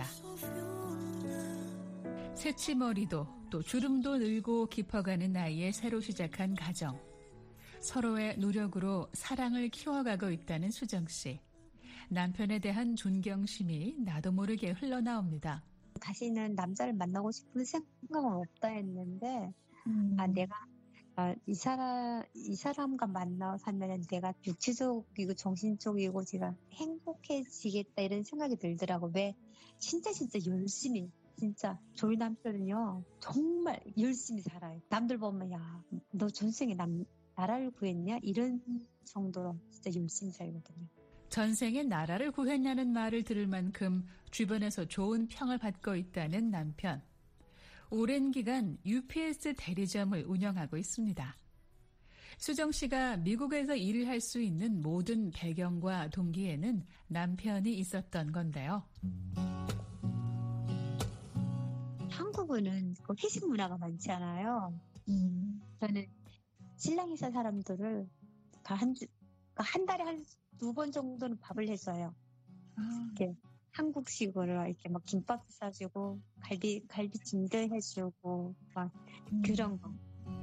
새치머리도 또 주름도 늘고 깊어가는 나이에 새로 시작한 가정. 서로의 노력으로 사랑을 키워가고 있다는 수정 씨. 남편에 대한 존경심이 나도 모르게 흘러나옵니다. 다시는 남자를 만나고 싶은 생각은 없다 했는데 음. 아 내가 아, 이 사람 이 사람과 만나서 살면 내가 육체적이고 정신적이고 제가 행복해지겠다 이런 생각이 들더라고. 왜 진짜 진짜 열심히 진짜 저희 남편은요 정말 열심히 살아요. 남들 보면 야 너 전생에 남 나라를 구했냐 이런 정도로 진짜 열심히 살거든요. 전생에 나라를 구했냐는 말을 들을 만큼 주변에서 좋은 평을 받고 있다는 남편. 오랜 기간 유피에스 대리점을 운영하고 있습니다. 수정 씨가 미국에서 일을 할 수 있는 모든 배경과 동기에는 남편이 있었던 건데요. 한국은 회식 문화가 많잖아요. 음. 저는 신랑회사 사람들을 다 한, 한 달에 한 두 번 정도는 밥을 해줘요. 아. 이렇게 한국식으로 이렇게 막 김밥 싸주고 갈비 갈비찜들 해주고 막 음. 그런 거.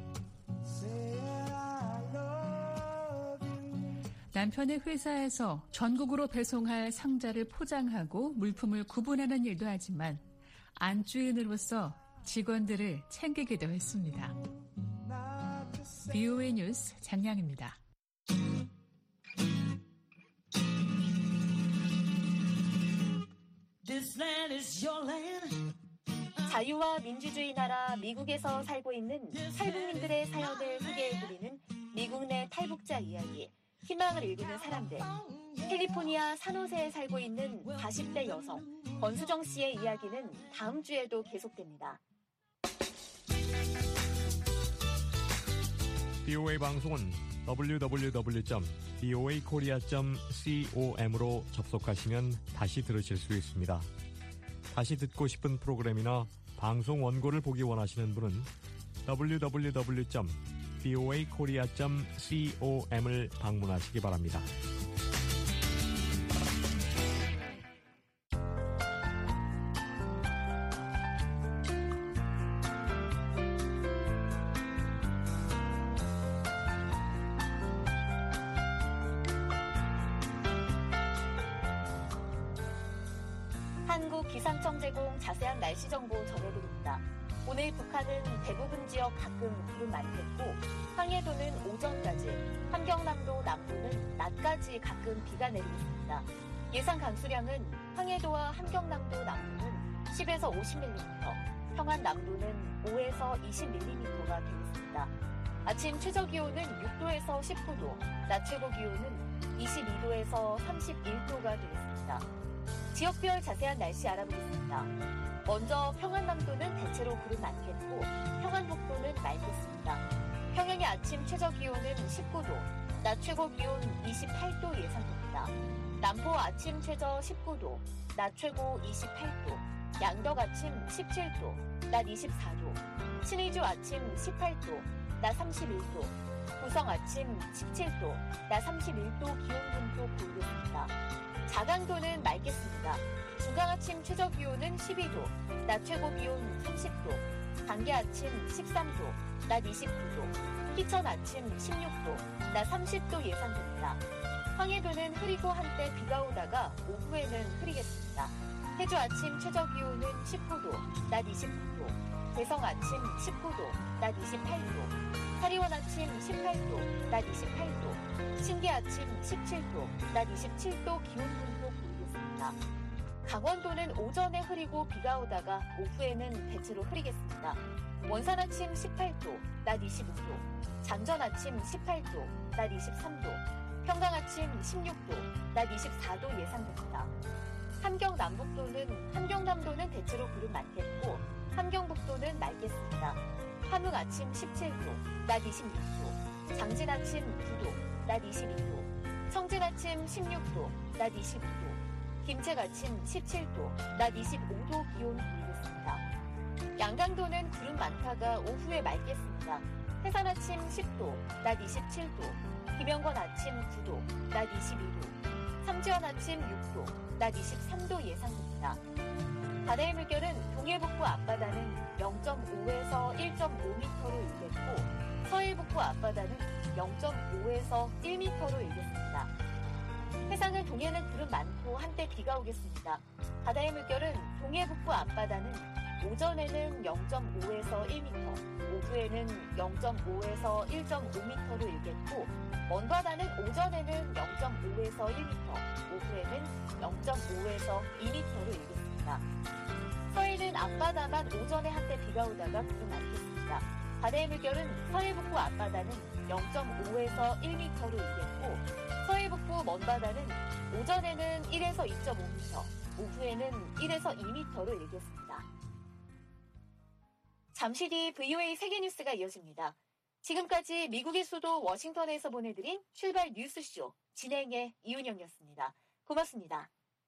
남편의 회사에서 전국으로 배송할 상자를 포장하고 물품을 구분하는 일도 하지만 안주인으로서 직원들을 챙기기도 했습니다. 비오에이 뉴스 장량입니다. 자유와 민주주의 나라 미국에서 살고 있는 탈북민들의 사연을 소개해드리는 미국 내 탈북자 이야기, 희망을 읽는 사람들. 캘리포니아 산호세에 살고 있는 사십 대 여성 권수정 씨의 이야기는 다음 주에도 계속됩니다. 비오에이 방송은 더블유 더블유 더블유 점 비오에이 코리아 점 com으로 접속하시면 다시 들으실 수 있습니다. 다시 듣고 싶은 프로그램이나 방송 원고를 보기 원하시는 분은 더블유 더블유 더블유 점 비오에이 코리아 점 com을 방문하시기 바랍니다. 한국 기상청 제공 자세한 날씨 정보 전해드립니다. 오늘 북한은 대부분 지역 가끔 구름 많겠고 황해도는 오전까지, 함경남도 남부는 낮까지 가끔 비가 내리겠습니다. 예상 강수량은 황해도와 함경남도 남부는 십에서 오십 밀리미터, 평안 남부는 오에서 이십 밀리미터가 되겠습니다. 아침 최저기온은 육 도에서 십구 도, 낮 최고기온은 이십이 도에서 삼십일 도가 되겠습니다. 지역별 자세한 날씨 알아보겠습니다. 먼저 평안남도는 대체로 구름 많겠고 평안북도는 맑겠습니다. 평양의 아침 최저기온은 십구 도, 낮 최고기온 이십팔 도 예상됩니다. 남포 아침 최저 십구 도, 낮 최고 이십팔 도, 양덕 아침 십칠 도, 낮 이십사 도, 신의주 아침 십팔 도, 낮 삼십일 도, 구성 아침 십칠 도, 낮 삼십일 도 기온 분포 보이겠습니다. 자강도는 맑겠습니다. 중강 아침 최저기온은 십이 도, 낮 최고기온 삼십 도, 단계 아침 십삼 도, 낮 이십구 도, 희천 아침 십육 도, 낮 삼십 도 예상됩니다. 황해도는 흐리고 한때 비가 오다가 오후에는 흐리겠습니다. 해주 아침 최저기온은 십구 도, 낮 이십구 도, 대성 아침 십구 도, 낮 이십팔 도, 사리원 아침 십팔 도, 낮 이십팔 도, 신계 아침 십칠 도, 낮 이십칠 도 기온 분포 보이겠습니다. 강원도는 오전에 흐리고 비가 오다가 오후에는 대체로 흐리겠습니다. 원산 아침 십팔 도, 낮 이십오 도, 장전 아침 십팔 도, 낮 이십삼 도, 평강 아침 십육 도, 낮 이십사 도 예상됩니다. 함경 남북도는 함경남도는 대체로 구름 많겠고 함경북도는 맑겠습니다. 함흥 아침 십칠 도, 낮 이십육 도, 장진 아침 구 도, 낮 이십이 도, 청진 아침 십육 도, 낮 이십이 도, 김책 아침 십칠 도, 낮 이십오 도 기온 보이겠습니다. 양강도는 구름 많다가 오후에 맑겠습니다. 해산 아침 십 도, 낮 이십칠 도, 김영권 아침 구 도, 낮 이십이 도, 삼지연 아침 육 도, 낮 이십삼 도 예상됩니다. 바다의 물결은 동해북부 앞바다는 영 점 오에서 일 점 오 미터로 일겠고 서해북부 앞바다는 영 점 오에서 일 미터로 일겠습니다. 해상은 동해는 구름 많고 한때 비가 오겠습니다. 바다의 물결은 동해북부 앞바다는 오전에는 영 점 오에서 일 미터, 오후에는 영 점 오에서 일 점 오 미터로 일겠고 먼바다는 오전에는 영 점 오에서 일 미터, 오후에는 영 점 오에서 이 미터로 일겠습니다. 서해는 앞바다만 오전에 한때 비가 오다가 구름 많겠습니다. 바다의 물결은 서해북부 앞바다는 영 점 오에서 일 미터로 일겠고 서해북부 먼바다는 오전에는 일에서 이 점 오 미터, 오후에는 일에서 이 미터로 일겠습니다. 잠시 뒤 브이오에이 세계뉴스가 이어집니다. 지금까지 미국의 수도 워싱턴에서 보내드린 출발 뉴스쇼 진행의 이은영이었습니다. 고맙습니다.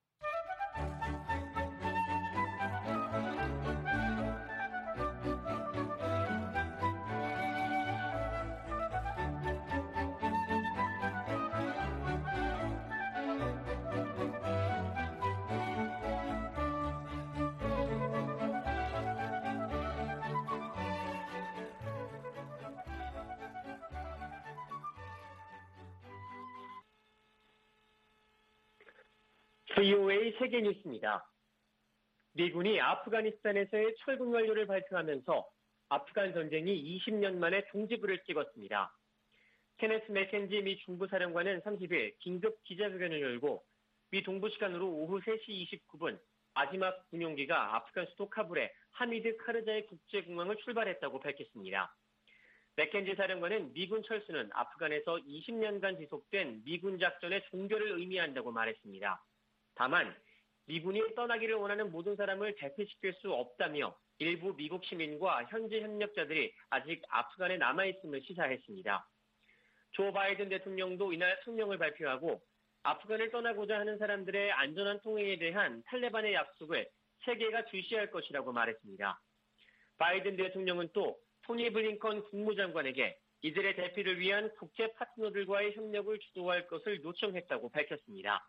브이오에이 세계뉴스입니다. 미군이 아프가니스탄에서의 철군 완료를 발표하면서 아프간 전쟁이 이십 년 만에 종지부를 찍었습니다. 케네스 맥켄지 미 중부사령관은 삼십 일 긴급 기자회견을 열고 미 동부 시간으로 오후 세 시 이십구 분 마지막 군용기가 아프간 수도 카불의 하미드 카르자이 국제공항을 출발했다고 밝혔습니다. 맥켄지 사령관은 미군 철수는 아프간에서 이십 년간 지속된 미군 작전의 종결을 의미한다고 말했습니다. 다만 미군이 떠나기를 원하는 모든 사람을 대피시킬 수 없다며 일부 미국 시민과 현지 협력자들이 아직 아프간에 남아있음을 시사했습니다. 조 바이든 대통령도 이날 성명을 발표하고 아프간을 떠나고자 하는 사람들의 안전한 통행에 대한 탈레반의 약속을 세계가 주시할 것이라고 말했습니다. 바이든 대통령은 또 토니 블링컨 국무장관에게 이들의 대피를 위한 국제 파트너들과의 협력을 주도할 것을 요청했다고 밝혔습니다.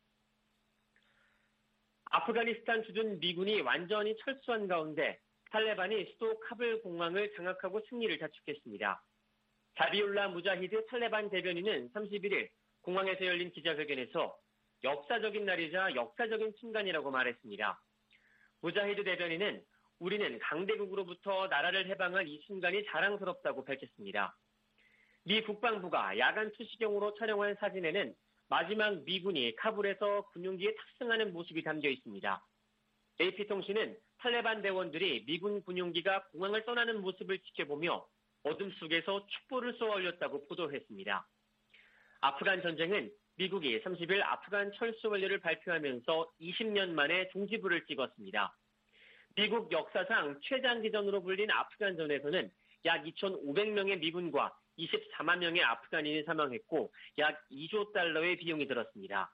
아프가니스탄 주둔 미군이 완전히 철수한 가운데 탈레반이 수도 카불 공항을 장악하고 승리를 자축했습니다. 자비울라 무자히드 탈레반 대변인은 삼십일 일 공항에서 열린 기자회견에서 역사적인 날이자 역사적인 순간이라고 말했습니다. 무자히드 대변인은 우리는 강대국으로부터 나라를 해방한 이 순간이 자랑스럽다고 밝혔습니다. 미 국방부가 야간 투시경으로 촬영한 사진에는 마지막 미군이 카불에서 군용기에 탑승하는 모습이 담겨 있습니다. 에이피통신은 탈레반 대원들이 미군 군용기가 공항을 떠나는 모습을 지켜보며 어둠 속에서 촛불을 쏘아 올렸다고 보도했습니다. 아프간 전쟁은 미국이 삼십 일 아프간 철수 완료를 발표하면서 이십 년 만에 종지부를 찍었습니다. 미국 역사상 최장기전으로 불린 아프간전에서는 약 이천오백 명의 미군과 이십사만 명의 아프간인이 사망했고 약 이조 달러의 비용이 들었습니다.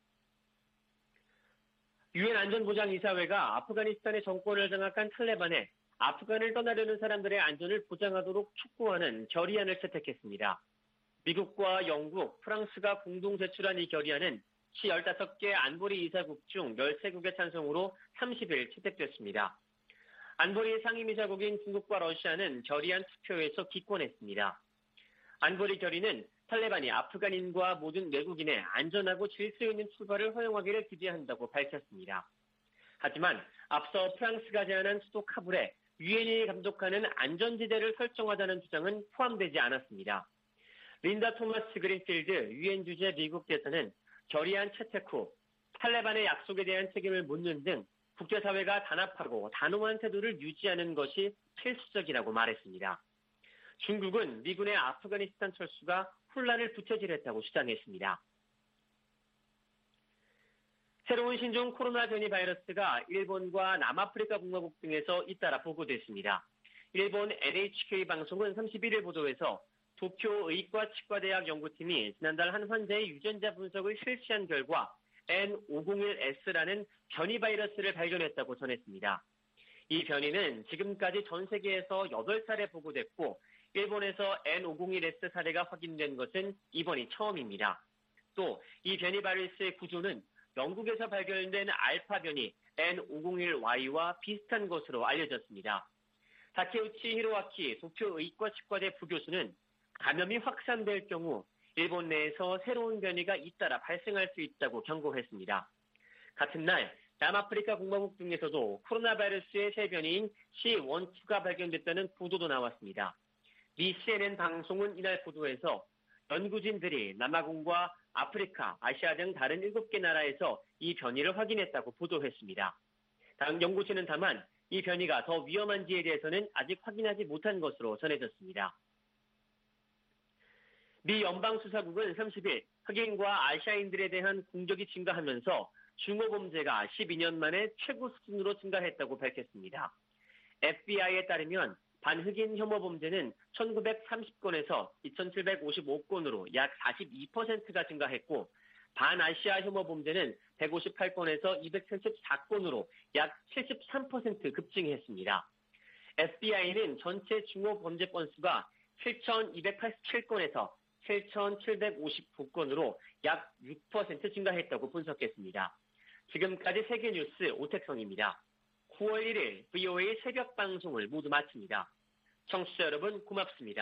유엔 안전보장이사회가 아프가니스탄의 정권을 장악한 탈레반에 아프간을 떠나려는 사람들의 안전을 보장하도록 촉구하는 결의안을 채택했습니다. 미국과 영국, 프랑스가 공동 제출한 이 결의안은 시 열다섯 개 안보리 이사국 중 열세 국의 찬성으로 삼십 일 채택됐습니다. 안보리 상임이사국인 중국과 러시아는 결의안 투표에서 기권했습니다. 안보리 결의는 탈레반이 아프간인과 모든 외국인의 안전하고 질서 있는 출발을 허용하기를 기대한다고 밝혔습니다. 하지만 앞서 프랑스가 제안한 수도 카불에 유엔이 감독하는 안전지대를 설정하자는 주장은 포함되지 않았습니다. 린다 토마스 그린필드 유엔 주재 미국 대사는 결의안 채택 후 탈레반의 약속에 대한 책임을 묻는 등 국제사회가 단합하고 단호한 태도를 유지하는 것이 필수적이라고 말했습니다. 중국은 미군의 아프가니스탄 철수가 혼란을 부채질했다고 주장했습니다. 새로운 신종 코로나 변이 바이러스가 일본과 남아프리카 공화국 등에서 잇따라 보고됐습니다. 일본 엔에이치케이 방송은 삼십일 일 보도에서 도쿄 의과치과대학 연구팀이 지난달 한 환자의 유전자 분석을 실시한 결과 엔 오공일 에스라는 변이 바이러스를 발견했다고 전했습니다. 이 변이는 지금까지 전 세계에서 여덟 차례 보고됐고 일본에서 엔 오공일 에스 사례가 확인된 것은 이번이 처음입니다. 또 이 변이 바이러스의 구조는 영국에서 발견된 알파 변이 엔 오공일 와이와 비슷한 것으로 알려졌습니다. 다케우치 히로아키 도쿄 의과치과대 부교수는 감염이 확산될 경우 일본 내에서 새로운 변이가 잇따라 발생할 수 있다고 경고했습니다. 같은 날 남아프리카 공화국 등에서도 코로나 바이러스의 새 변이인 씨 십이가 발견됐다는 보도도 나왔습니다. 미 씨엔엔 방송은 이날 보도에서 연구진들이 남아공과 아프리카, 아시아 등 다른 일곱 개 나라에서 이 변이를 확인했다고 보도했습니다. 당 연구진은 다만 이 변이가 더 위험한지에 대해서는 아직 확인하지 못한 것으로 전해졌습니다. 미 연방수사국은 삼십 일 흑인과 아시아인들에 대한 공격이 증가하면서 중어범죄가 십이 년 만에 최고 수준으로 증가했다고 밝혔습니다. 에프비아이에 따르면 반흑인 혐오 범죄는 천구백삼십 건에서 이천칠백오십오 건으로 약 사십이 퍼센트가 증가했고 반아시아 혐오 범죄는 백오십팔 건에서 이백칠십사 건으로 약 칠십삼 퍼센트 급증했습니다. 에프비아이는 전체 중어 범죄 건수가 칠천이백팔십칠 건에서 칠천칠백오십구 건으로 약 육 퍼센트 증가했다고 분석했습니다. 지금까지 세계뉴스 오택성입니다. 구월 일일 브이오에이 새벽 방송을 모두 마칩니다. 청취자 여러분 고맙습니다.